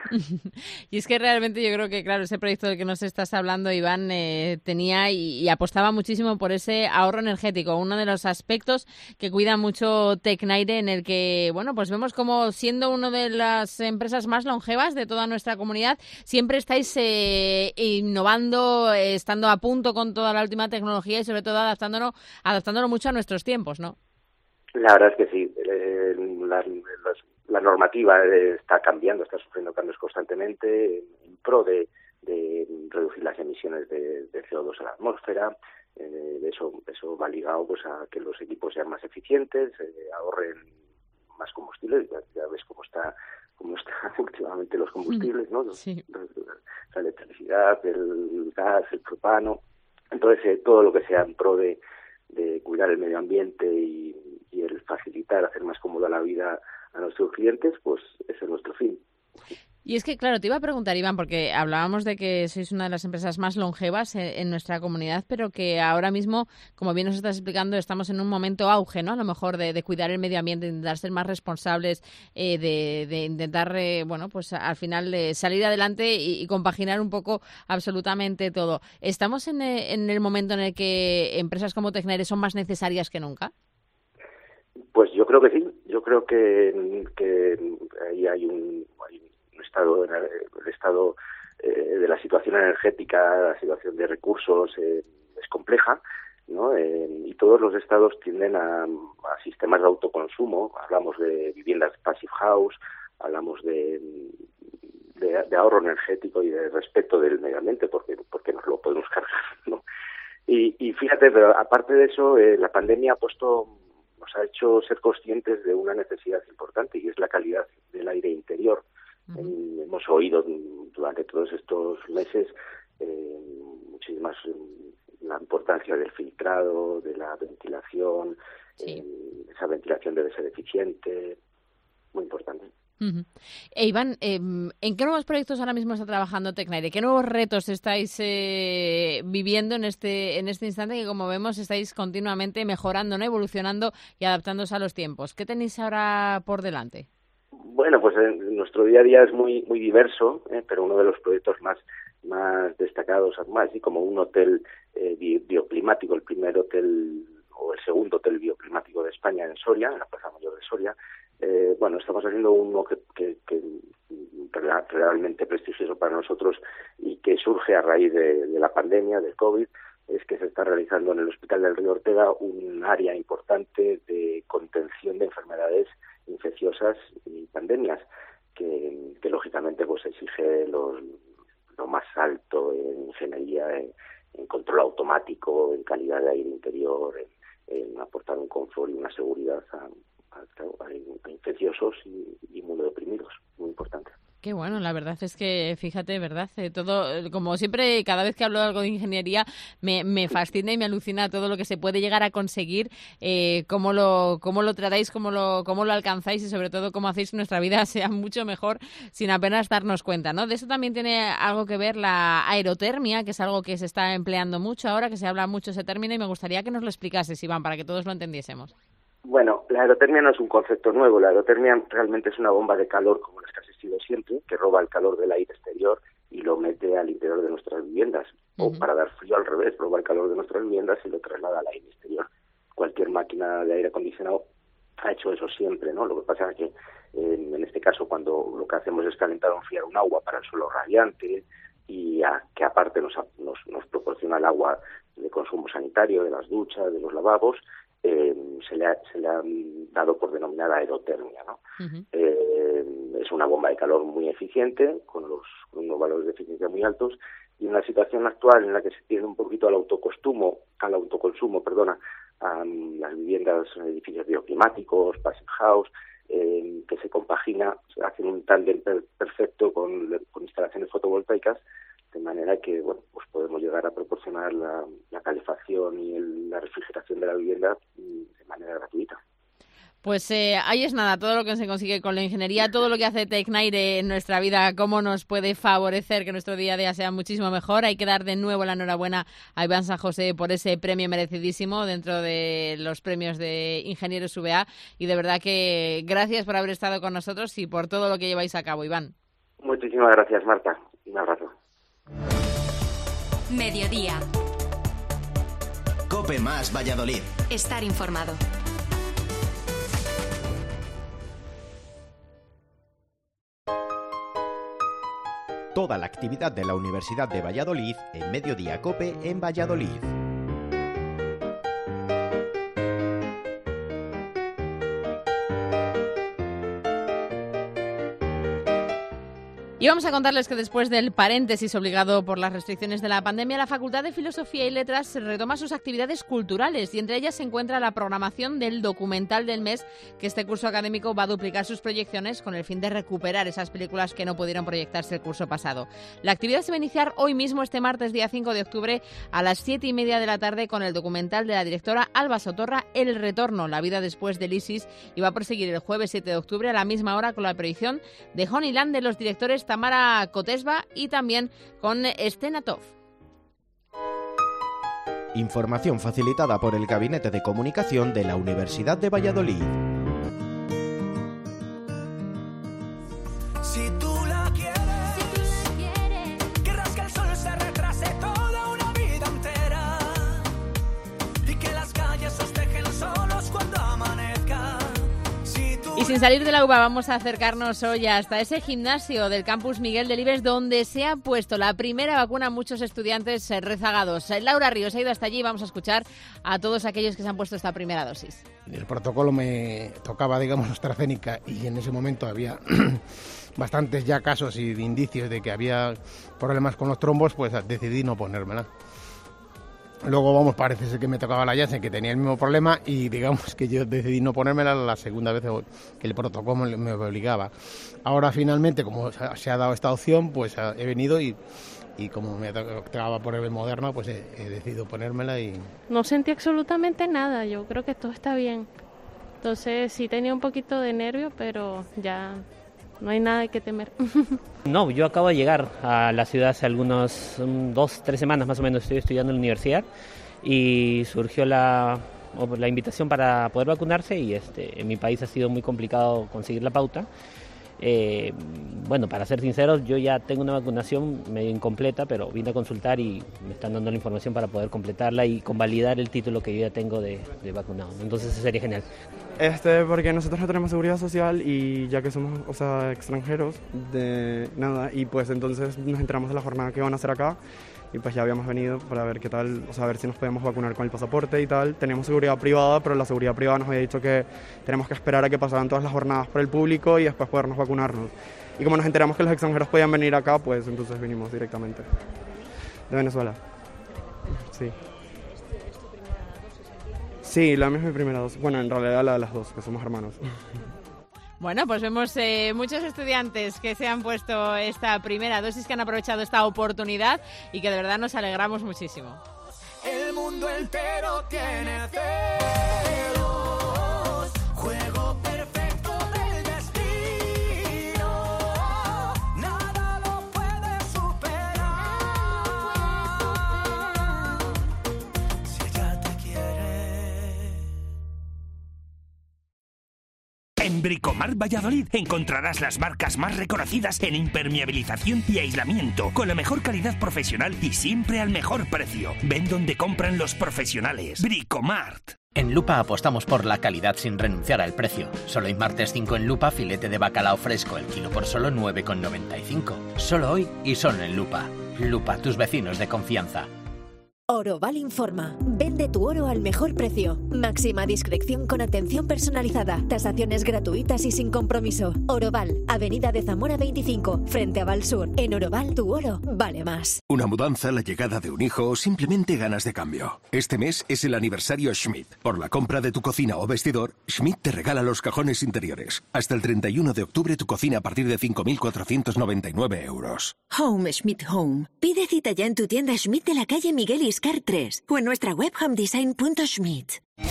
Y es que realmente yo creo que, claro, ese proyecto del que nos estás hablando, Iván, eh, tenía y, y apostaba muchísimo por ese ahorro energético, uno de los aspectos que cuida mucho Tecnaire, en el que, bueno, pues vemos como siendo una de las empresas más longevas de toda nuestra comunidad, siempre estáis eh, innovando, eh, estando a punto con toda la última tecnología y sobre todo adaptándolo, adaptándolo mucho a nuestros tiempos, ¿no? La verdad es que sí, eh, la, las, la normativa está cambiando, está sufriendo cambios constantemente en pro de, de reducir las emisiones de, de C O dos a la atmósfera. Eh, eso eso va ligado pues a que los equipos sean más eficientes, eh, ahorren más combustible. Ya, ya ves cómo está cómo está últimamente los combustibles, ¿no? Sí. La electricidad, el gas, el propano. Entonces eh, todo lo que sea en pro de, de cuidar el medio ambiente y y el facilitar, hacer más cómoda la vida a nuestros clientes, pues ese es nuestro fin. Y es que, claro, te iba a preguntar, Iván, porque hablábamos de que sois una de las empresas más longevas en, en nuestra comunidad, pero que ahora mismo, como bien nos estás explicando, estamos en un momento auge, ¿no? A lo mejor de, de cuidar el medio ambiente, de intentar ser más responsables, eh, de, de intentar, eh, bueno, pues al final de salir adelante y, y compaginar un poco absolutamente todo. ¿Estamos en, en el momento en el que empresas como Tecnaire son más necesarias que nunca? Pues yo creo que sí, yo creo que, que ahí hay un, hay un estado, el estado eh, de la situación energética, la situación de recursos eh, es compleja, ¿no? Eh, y todos los estados tienden a, a sistemas de autoconsumo, hablamos de viviendas passive house, hablamos de, de, de ahorro energético y de respeto del medio ambiente, porque, porque nos lo podemos cargar, ¿no? Y, y fíjate, pero aparte de eso, eh, la pandemia ha puesto... nos ha hecho ser conscientes de una necesidad importante y es la calidad del aire interior. Uh-huh. Eh, hemos oído durante todos estos meses eh, muchísimas la importancia del filtrado, de la ventilación, sí. eh, esa ventilación debe ser eficiente, muy importante. Uh-huh. E Iván, eh, ¿en qué nuevos proyectos ahora mismo está trabajando Tecnaire? ¿Qué nuevos retos estáis eh, viviendo en este en este instante que, como vemos, estáis continuamente mejorando, ¿no? Evolucionando y adaptándose a los tiempos? ¿Qué tenéis ahora por delante? Bueno, pues eh, nuestro día a día es muy muy diverso, eh, pero uno de los proyectos más más destacados, más así como un hotel eh, bi- bioclimático, el primer hotel o el segundo hotel bioclimático de España en Soria, en la Plaza Mayor de Soria. Eh, bueno, estamos haciendo uno que, que, que realmente prestigioso para nosotros y que surge a raíz de, de la pandemia, del COVID, es que se está realizando en el Hospital del Río Ortega un área importante de contención de enfermedades infecciosas y pandemias, que, que lógicamente pues exige los, lo más alto en ingeniería, en, en control automático, en calidad de aire interior, en, en aportar un confort y una seguridad a a infecciosos y inmunodeprimidos, muy importante. Qué bueno, la verdad es que, fíjate, ¿verdad? Eh, todo, como siempre, cada vez que hablo de algo de ingeniería, me, me fascina y me alucina todo lo que se puede llegar a conseguir, eh, cómo lo cómo lo tratáis, cómo lo cómo lo alcanzáis y, sobre todo, cómo hacéis que nuestra vida sea mucho mejor sin apenas darnos cuenta, ¿no? De eso también tiene algo que ver la aerotermia, que es algo que se está empleando mucho ahora, que se habla mucho ese término, y me gustaría que nos lo explicases, Iván, para que todos lo entendiésemos. Bueno, la aerotermia no es un concepto nuevo. La aerotermia realmente es una bomba de calor como las que ha existido siempre, que roba el calor del aire exterior y lo mete al interior de nuestras viviendas. Uh-huh. O para dar frío, al revés, roba el calor de nuestras viviendas y lo traslada al aire exterior. Cualquier máquina de aire acondicionado ha hecho eso siempre, ¿no? Lo que pasa es que eh, en este caso, cuando lo que hacemos es calentar o enfriar un agua para el suelo radiante y a, que aparte nos, nos, nos proporciona el agua de consumo sanitario, de las duchas, de los lavabos, Eh, se, le ha, se le ha dado por denominada aerotermia, ¿no? Uh-huh. Eh, es una bomba de calor muy eficiente, con, los, con unos valores de eficiencia muy altos, y en la situación actual en la que se tiene un poquito al autoconsumo, al autoconsumo, perdona, a um, las viviendas, edificios bioclimáticos, passive house, eh, que se compagina, se hacen un tándem per- perfecto con, con instalaciones fotovoltaicas. de manera que, bueno, pues podemos llegar a proporcionar la, la calefacción y el, la refrigeración de la vivienda de manera gratuita. Pues eh, ahí es nada, todo lo que se consigue con la ingeniería, todo lo que hace Tecnaire en nuestra vida, cómo nos puede favorecer que nuestro día a día sea muchísimo mejor. Hay que dar de nuevo la enhorabuena a Iván San José por ese premio merecidísimo dentro de los premios de Ingenieros V A, y de verdad que gracias por haber estado con nosotros y por todo lo que lleváis a cabo, Iván. Muchísimas gracias, Marta. Un abrazo. Mediodía. COPE más Valladolid. Estar informado. Toda la actividad de la Universidad de Valladolid en Mediodía COPE en Valladolid. Y vamos a contarles que después del paréntesis obligado por las restricciones de la pandemia, la Facultad de Filosofía y Letras retoma sus actividades culturales y entre ellas se encuentra la programación del documental del mes, que este curso académico va a duplicar sus proyecciones con el fin de recuperar esas películas que no pudieron proyectarse el curso pasado. La actividad se va a iniciar hoy mismo, este martes día cinco de octubre, a las siete y media de la tarde con el documental de la directora Alba Sotorra, El Retorno, la vida después del ISIS, y va a proseguir el jueves siete de octubre a la misma hora con la proyección de Honeyland de los directores Tamara Kotesba y también con Stenatov. Información facilitada por el Gabinete de Comunicación de la Universidad de Valladolid. Si tú la quieres, si tú la quieres, querrás que el sol se retrase toda una vida entera y que las calles os dejen solos cuando amanezca. Y sin salir de la U B A vamos a acercarnos hoy hasta ese gimnasio del campus Miguel Delibes donde se ha puesto la primera vacuna a muchos estudiantes rezagados. Laura Ríos ha ido hasta allí y vamos a escuchar a todos aquellos que se han puesto esta primera dosis. El protocolo me tocaba, digamos, AstraZeneca y en ese momento había bastantes ya casos y indicios de que había problemas con los trombos, pues decidí no ponérmela. Luego, vamos, parece ser que me tocaba la Janssen, que tenía el mismo problema, y digamos que yo decidí no ponérmela la segunda vez que el protocolo me obligaba. Ahora, finalmente, como se ha dado esta opción, pues he venido y, y como me tocaba ponerme Moderna, pues he, he decidido ponérmela y... No sentí absolutamente nada, yo creo que todo está bien. Entonces, sí tenía un poquito de nervio, pero ya... no hay nada que temer. No, yo acabo de llegar a la ciudad hace algunos um, dos, tres semanas más o menos. Estoy estudiando en la universidad y surgió la, la invitación para poder vacunarse y este, en mi país ha sido muy complicado conseguir la pauta. Eh, bueno, para ser sinceros, yo ya tengo una vacunación medio incompleta, pero vine a consultar y me están dando la información para poder completarla y convalidar el título que yo ya tengo de, de vacunado. Entonces eso sería genial. Este, porque nosotros no tenemos seguridad social y ya que somos, o sea, extranjeros de nada, y pues entonces nos enteramos de la jornada que van a hacer acá y pues ya habíamos venido para ver qué tal, o sea, a ver si nos podemos vacunar con el pasaporte y tal. Teníamos seguridad privada, pero la seguridad privada nos había dicho que tenemos que esperar a que pasaran todas las jornadas por el público y después podernos vacunarnos. Y como nos enteramos que los extranjeros podían venir acá, pues entonces vinimos directamente de Venezuela. Sí. Sí, la misma primera dosis. Bueno, en realidad la de las dos, que somos hermanos. Bueno, pues vemos eh, muchos estudiantes que se han puesto esta primera dosis, que han aprovechado esta oportunidad y que de verdad nos alegramos muchísimo. El mundo entero tiene celos, juego perfecto del destino, nada lo puede superar, si ella te quiere. En Bricomart Valladolid encontrarás las marcas más reconocidas en impermeabilización y aislamiento, con la mejor calidad profesional y siempre al mejor precio. Ven donde compran los profesionales. Bricomart. En Lupa apostamos por la calidad sin renunciar al precio. Solo hay martes cinco en Lupa, filete de bacalao fresco, el kilo por solo nueve con noventa y cinco. Solo hoy y solo en Lupa. Lupa, tus vecinos de confianza. Oroval informa. Vende tu oro al mejor precio. Máxima discreción con atención personalizada. Tasaciones gratuitas y sin compromiso. Oroval, Avenida de Zamora veinticinco, frente a Valsur. En Oroval, tu oro vale más. Una mudanza, la llegada de un hijo o simplemente ganas de cambio. Este mes es el aniversario Schmidt. Por la compra de tu cocina o vestidor, Schmidt te regala los cajones interiores. Hasta el treinta y uno de octubre tu cocina a partir de cinco mil cuatrocientos noventa y nueve euros. Home Schmidt Home. Pide cita ya en tu tienda Schmidt de la calle Miguel Iscar tres o en nuestra web homedesign punto schmidt.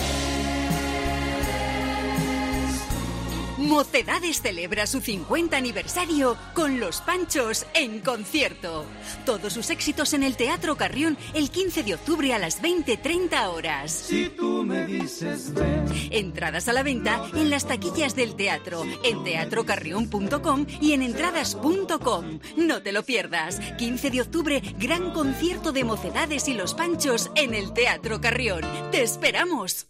Mocedades celebra su cincuenta aniversario con Los Panchos en concierto. Todos sus éxitos en el Teatro Carrión el quince de octubre a las veinte treinta horas. Si tú me dices ven. Entradas a la venta en las taquillas del teatro, en teatro carrión punto com y en entradas punto com. No te lo pierdas. quince de octubre, gran concierto de Mocedades y Los Panchos en el Teatro Carrión. ¡Te esperamos!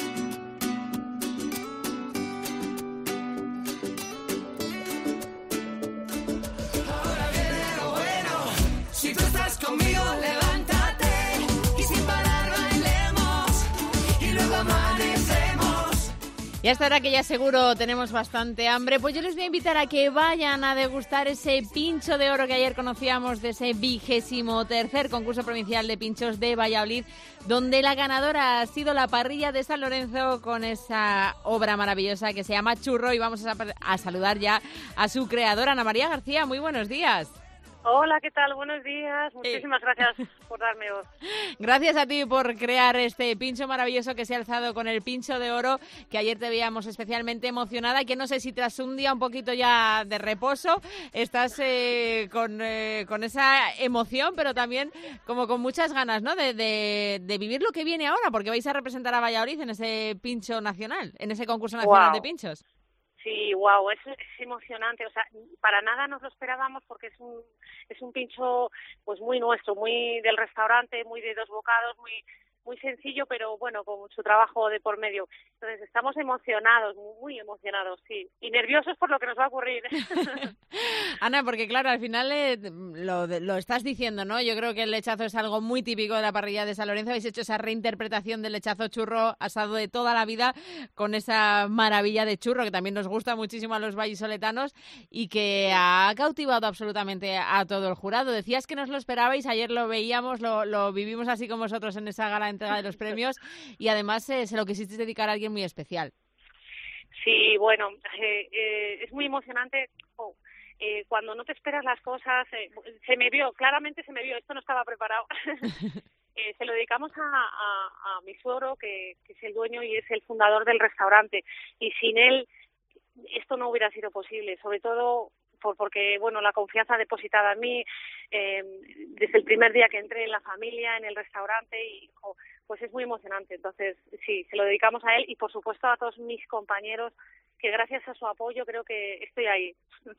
Si tú estás conmigo, levántate y sin parar bailemos y luego amanecemos. Y hasta ahora que ya seguro tenemos bastante hambre, pues yo les voy a invitar a que vayan a degustar ese pincho de oro que ayer conocíamos de ese vigésimo tercer concurso provincial de pinchos de Valladolid, donde la ganadora ha sido la parrilla de San Lorenzo con esa obra maravillosa que se llama Churro. Y vamos a, a saludar ya a su creadora, Ana María García. Muy buenos días. Hola, ¿qué tal? Buenos días. Muchísimas gracias por darme voz. Gracias a ti por crear este pincho maravilloso que se ha alzado con el pincho de oro, que ayer te veíamos especialmente emocionada, que no sé si tras un día un poquito ya de reposo estás eh, con, eh, con esa emoción, pero también como con muchas ganas, ¿no? De, de, de vivir lo que viene ahora, porque vais a representar a Valladolid en ese pincho nacional, en ese concurso nacional Wow. de pinchos. Sí, wow, es, es emocionante. O sea, para nada nos lo esperábamos porque es un es un pincho pues muy nuestro, muy del restaurante, muy de dos bocados, muy muy sencillo, pero bueno, con mucho trabajo de por medio. Entonces estamos emocionados, muy emocionados, sí, y nerviosos por lo que nos va a ocurrir. Ana, porque claro, al final eh, lo, lo estás diciendo, ¿no? Yo creo que el lechazo es algo muy típico de la parrilla de San Lorenzo. Habéis hecho esa reinterpretación del lechazo churro asado de toda la vida con esa maravilla de churro que también nos gusta muchísimo a los vallisoletanos y que ha cautivado absolutamente a todo el jurado. Decías que no os lo esperabais, ayer lo veíamos, lo, lo vivimos así con vosotros en esa gala de entrega de los premios y además eh, se lo quisisteis dedicar a alguien muy especial. Sí, bueno, eh, eh, es muy emocionante. Oh, eh, cuando no te esperas las cosas, eh, se me vio, claramente se me vio, esto no estaba preparado. eh, se lo dedicamos a, a, a mi suegro, que, que es el dueño y es el fundador del restaurante. Y sin él, esto no hubiera sido posible, sobre todo por, porque, bueno, la confianza depositada en mí, eh, desde el primer día que entré en la familia, en el restaurante, y oh, pues es muy emocionante. Entonces, sí, se lo dedicamos a él y, por supuesto, a todos mis compañeros, que gracias a su apoyo creo que estoy ahí.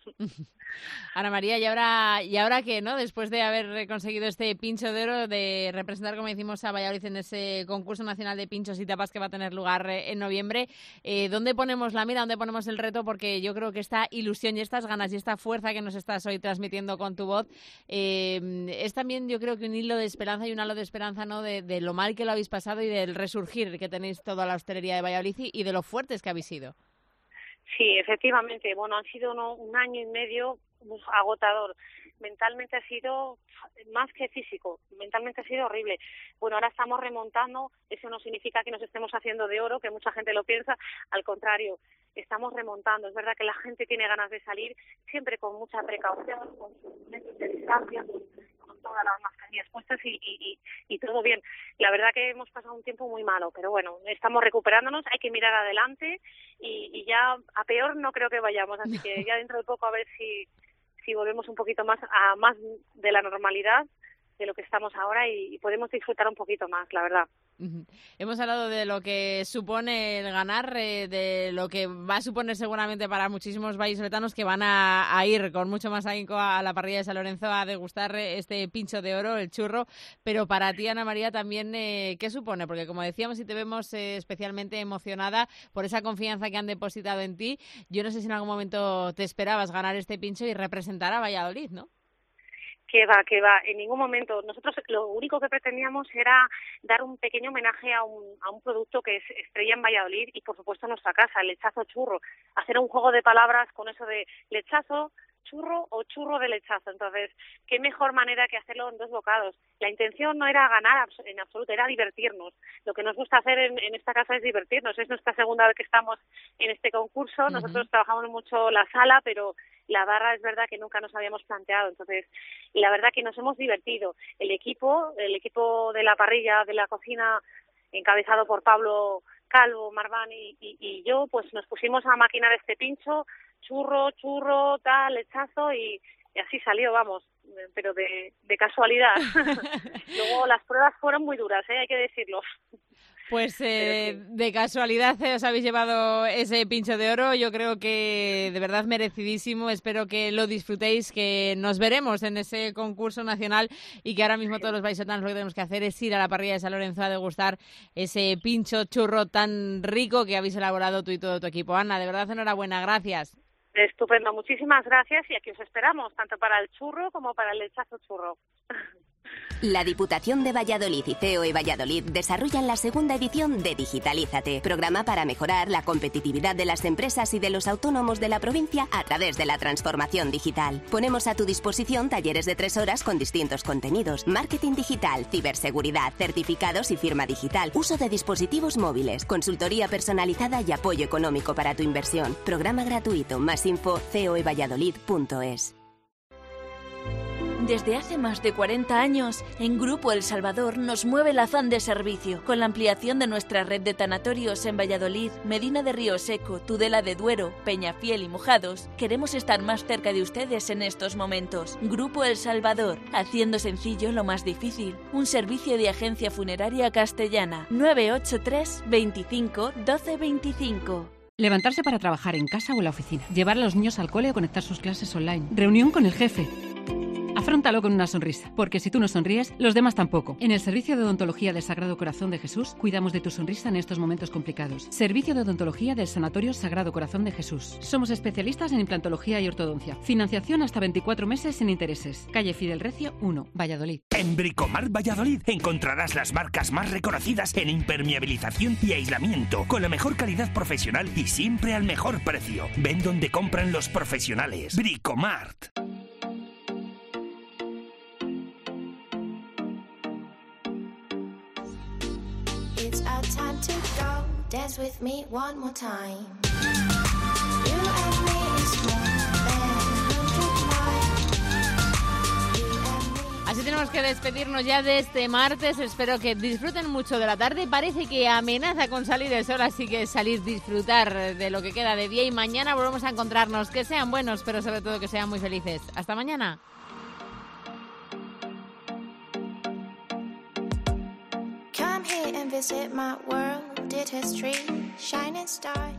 Ana María, ¿y ahora, y ahora qué, no? Después de haber conseguido este pincho de oro, de representar, como decimos, a Valladolid en ese concurso nacional de pinchos y tapas que va a tener lugar en noviembre, eh, ¿dónde ponemos la mira? ¿Dónde ponemos el reto? Porque yo creo que esta ilusión y estas ganas y esta fuerza que nos estás hoy transmitiendo con tu voz eh, es también, yo creo que un hilo de esperanza y un halo de esperanza, ¿no? De, de lo mal que lo habéis pasado y del resurgir que tenéis toda la hostelería de Valladolid y de lo fuertes que habéis sido. Sí, efectivamente. Bueno, han sido uno, un año y medio uf, agotador. Mentalmente ha sido más que físico. Mentalmente ha sido horrible. Bueno, ahora estamos remontando. Eso no significa que nos estemos haciendo de oro, que mucha gente lo piensa. Al contrario, estamos remontando. Es verdad que la gente tiene ganas de salir, siempre con mucha precaución, con sus metros de distancia, con, con todas las mascarillas puestas y, y, y, y todo bien. La verdad que hemos pasado un tiempo muy malo, pero bueno, estamos recuperándonos, hay que mirar adelante y, y ya a peor no creo que vayamos, así que ya dentro de poco a ver si, si volvemos un poquito más a más de la normalidad de lo que estamos ahora y, y podemos disfrutar un poquito más, la verdad. Uh-huh. Hemos hablado de lo que supone el ganar, eh, de lo que va a suponer seguramente para muchísimos vallisoletanos que van a, a ir con mucho más ahínco a la parrilla de San Lorenzo a degustar este pincho de oro, el churro, pero para ti, Ana María, también, eh, ¿qué supone? Porque como decíamos, y te vemos eh, especialmente emocionada por esa confianza que han depositado en ti, yo no sé si en algún momento te esperabas ganar este pincho y representar a Valladolid, ¿no? Que va, que va, en ningún momento. Nosotros lo único que pretendíamos era dar un pequeño homenaje a un, a un producto que es estrella en Valladolid y, por supuesto, en nuestra casa, el lechazo churro. Hacer un juego de palabras con eso de lechazo, churro o churro de lechazo. Entonces, qué mejor manera que hacerlo en dos bocados. La intención no era ganar en absoluto, era divertirnos. Lo que nos gusta hacer en, en esta casa es divertirnos. Es nuestra segunda vez que estamos en este concurso. Nosotros uh-huh. trabajamos mucho la sala, pero la barra es verdad que nunca nos habíamos planteado. Entonces, la verdad que nos hemos divertido. El equipo, el equipo de la parrilla, de la cocina, encabezado por Pablo Calvo, Marván y, y, y yo, pues nos pusimos a maquinar este pincho, churro, churro, tal, lechazo, y, y así salió, vamos, pero de, de casualidad. Luego las pruebas fueron muy duras, ¿eh? Hay que decirlo. Pues eh, sí. de casualidad eh, os habéis llevado ese pincho de oro. Yo creo que de verdad merecidísimo. Espero que lo disfrutéis, que nos veremos en ese concurso nacional y que ahora mismo sí. todos los vallisoletanos lo que tenemos que hacer es ir a la parrilla de San Lorenzo a degustar ese pincho churro tan rico que habéis elaborado tú y todo tu equipo. Ana, de verdad enhorabuena, gracias. Estupendo, muchísimas gracias y aquí os esperamos, tanto para el churro como para el lechazo churro. La Diputación de Valladolid y C E O E Valladolid desarrollan la segunda edición de Digitalízate, programa para mejorar la competitividad de las empresas y de los autónomos de la provincia a través de la transformación digital. Ponemos a tu disposición talleres de tres horas con distintos contenidos: marketing digital, ciberseguridad, certificados y firma digital, uso de dispositivos móviles, consultoría personalizada y apoyo económico para tu inversión. Programa gratuito. Más info c e o e valladolid punto es. Desde hace más de cuarenta años, en Grupo El Salvador nos mueve el afán de servicio. Con la ampliación de nuestra red de tanatorios en Valladolid, Medina de Río Seco, Tudela de Duero, Peñafiel y Mojados, queremos estar más cerca de ustedes en estos momentos. Grupo El Salvador, haciendo sencillo lo más difícil. Un servicio de agencia funeraria castellana. nueve ocho tres, veinticinco, doce veinticinco. Levantarse para trabajar en casa o en la oficina. Llevar a los niños al cole o conectar sus clases online. Reunión con el jefe. Afróntalo con una sonrisa, porque si tú no sonríes, los demás tampoco. En el Servicio de Odontología del Sagrado Corazón de Jesús, cuidamos de tu sonrisa en estos momentos complicados. Servicio de Odontología del Sanatorio Sagrado Corazón de Jesús. Somos especialistas en implantología y ortodoncia. Financiación hasta veinticuatro meses sin intereses. Calle Fidel Recio uno, Valladolid. En Bricomart Valladolid encontrarás las marcas más reconocidas en impermeabilización y aislamiento, con la mejor calidad profesional y siempre al mejor precio. Ven donde compran los profesionales. Bricomart. It's our time to go. Dance with me one more time. You and me is more than a hundred miles. Así tenemos que despedirnos ya de este martes. Espero que disfruten mucho de la tarde. Parece que amenaza con salir el sol, así que salir, disfrutar de lo que queda de día. Y mañana volvemos a encontrarnos. Que sean buenos, pero sobre todo que sean muy felices. Hasta mañana. Come here and visit my world, did history, shining star.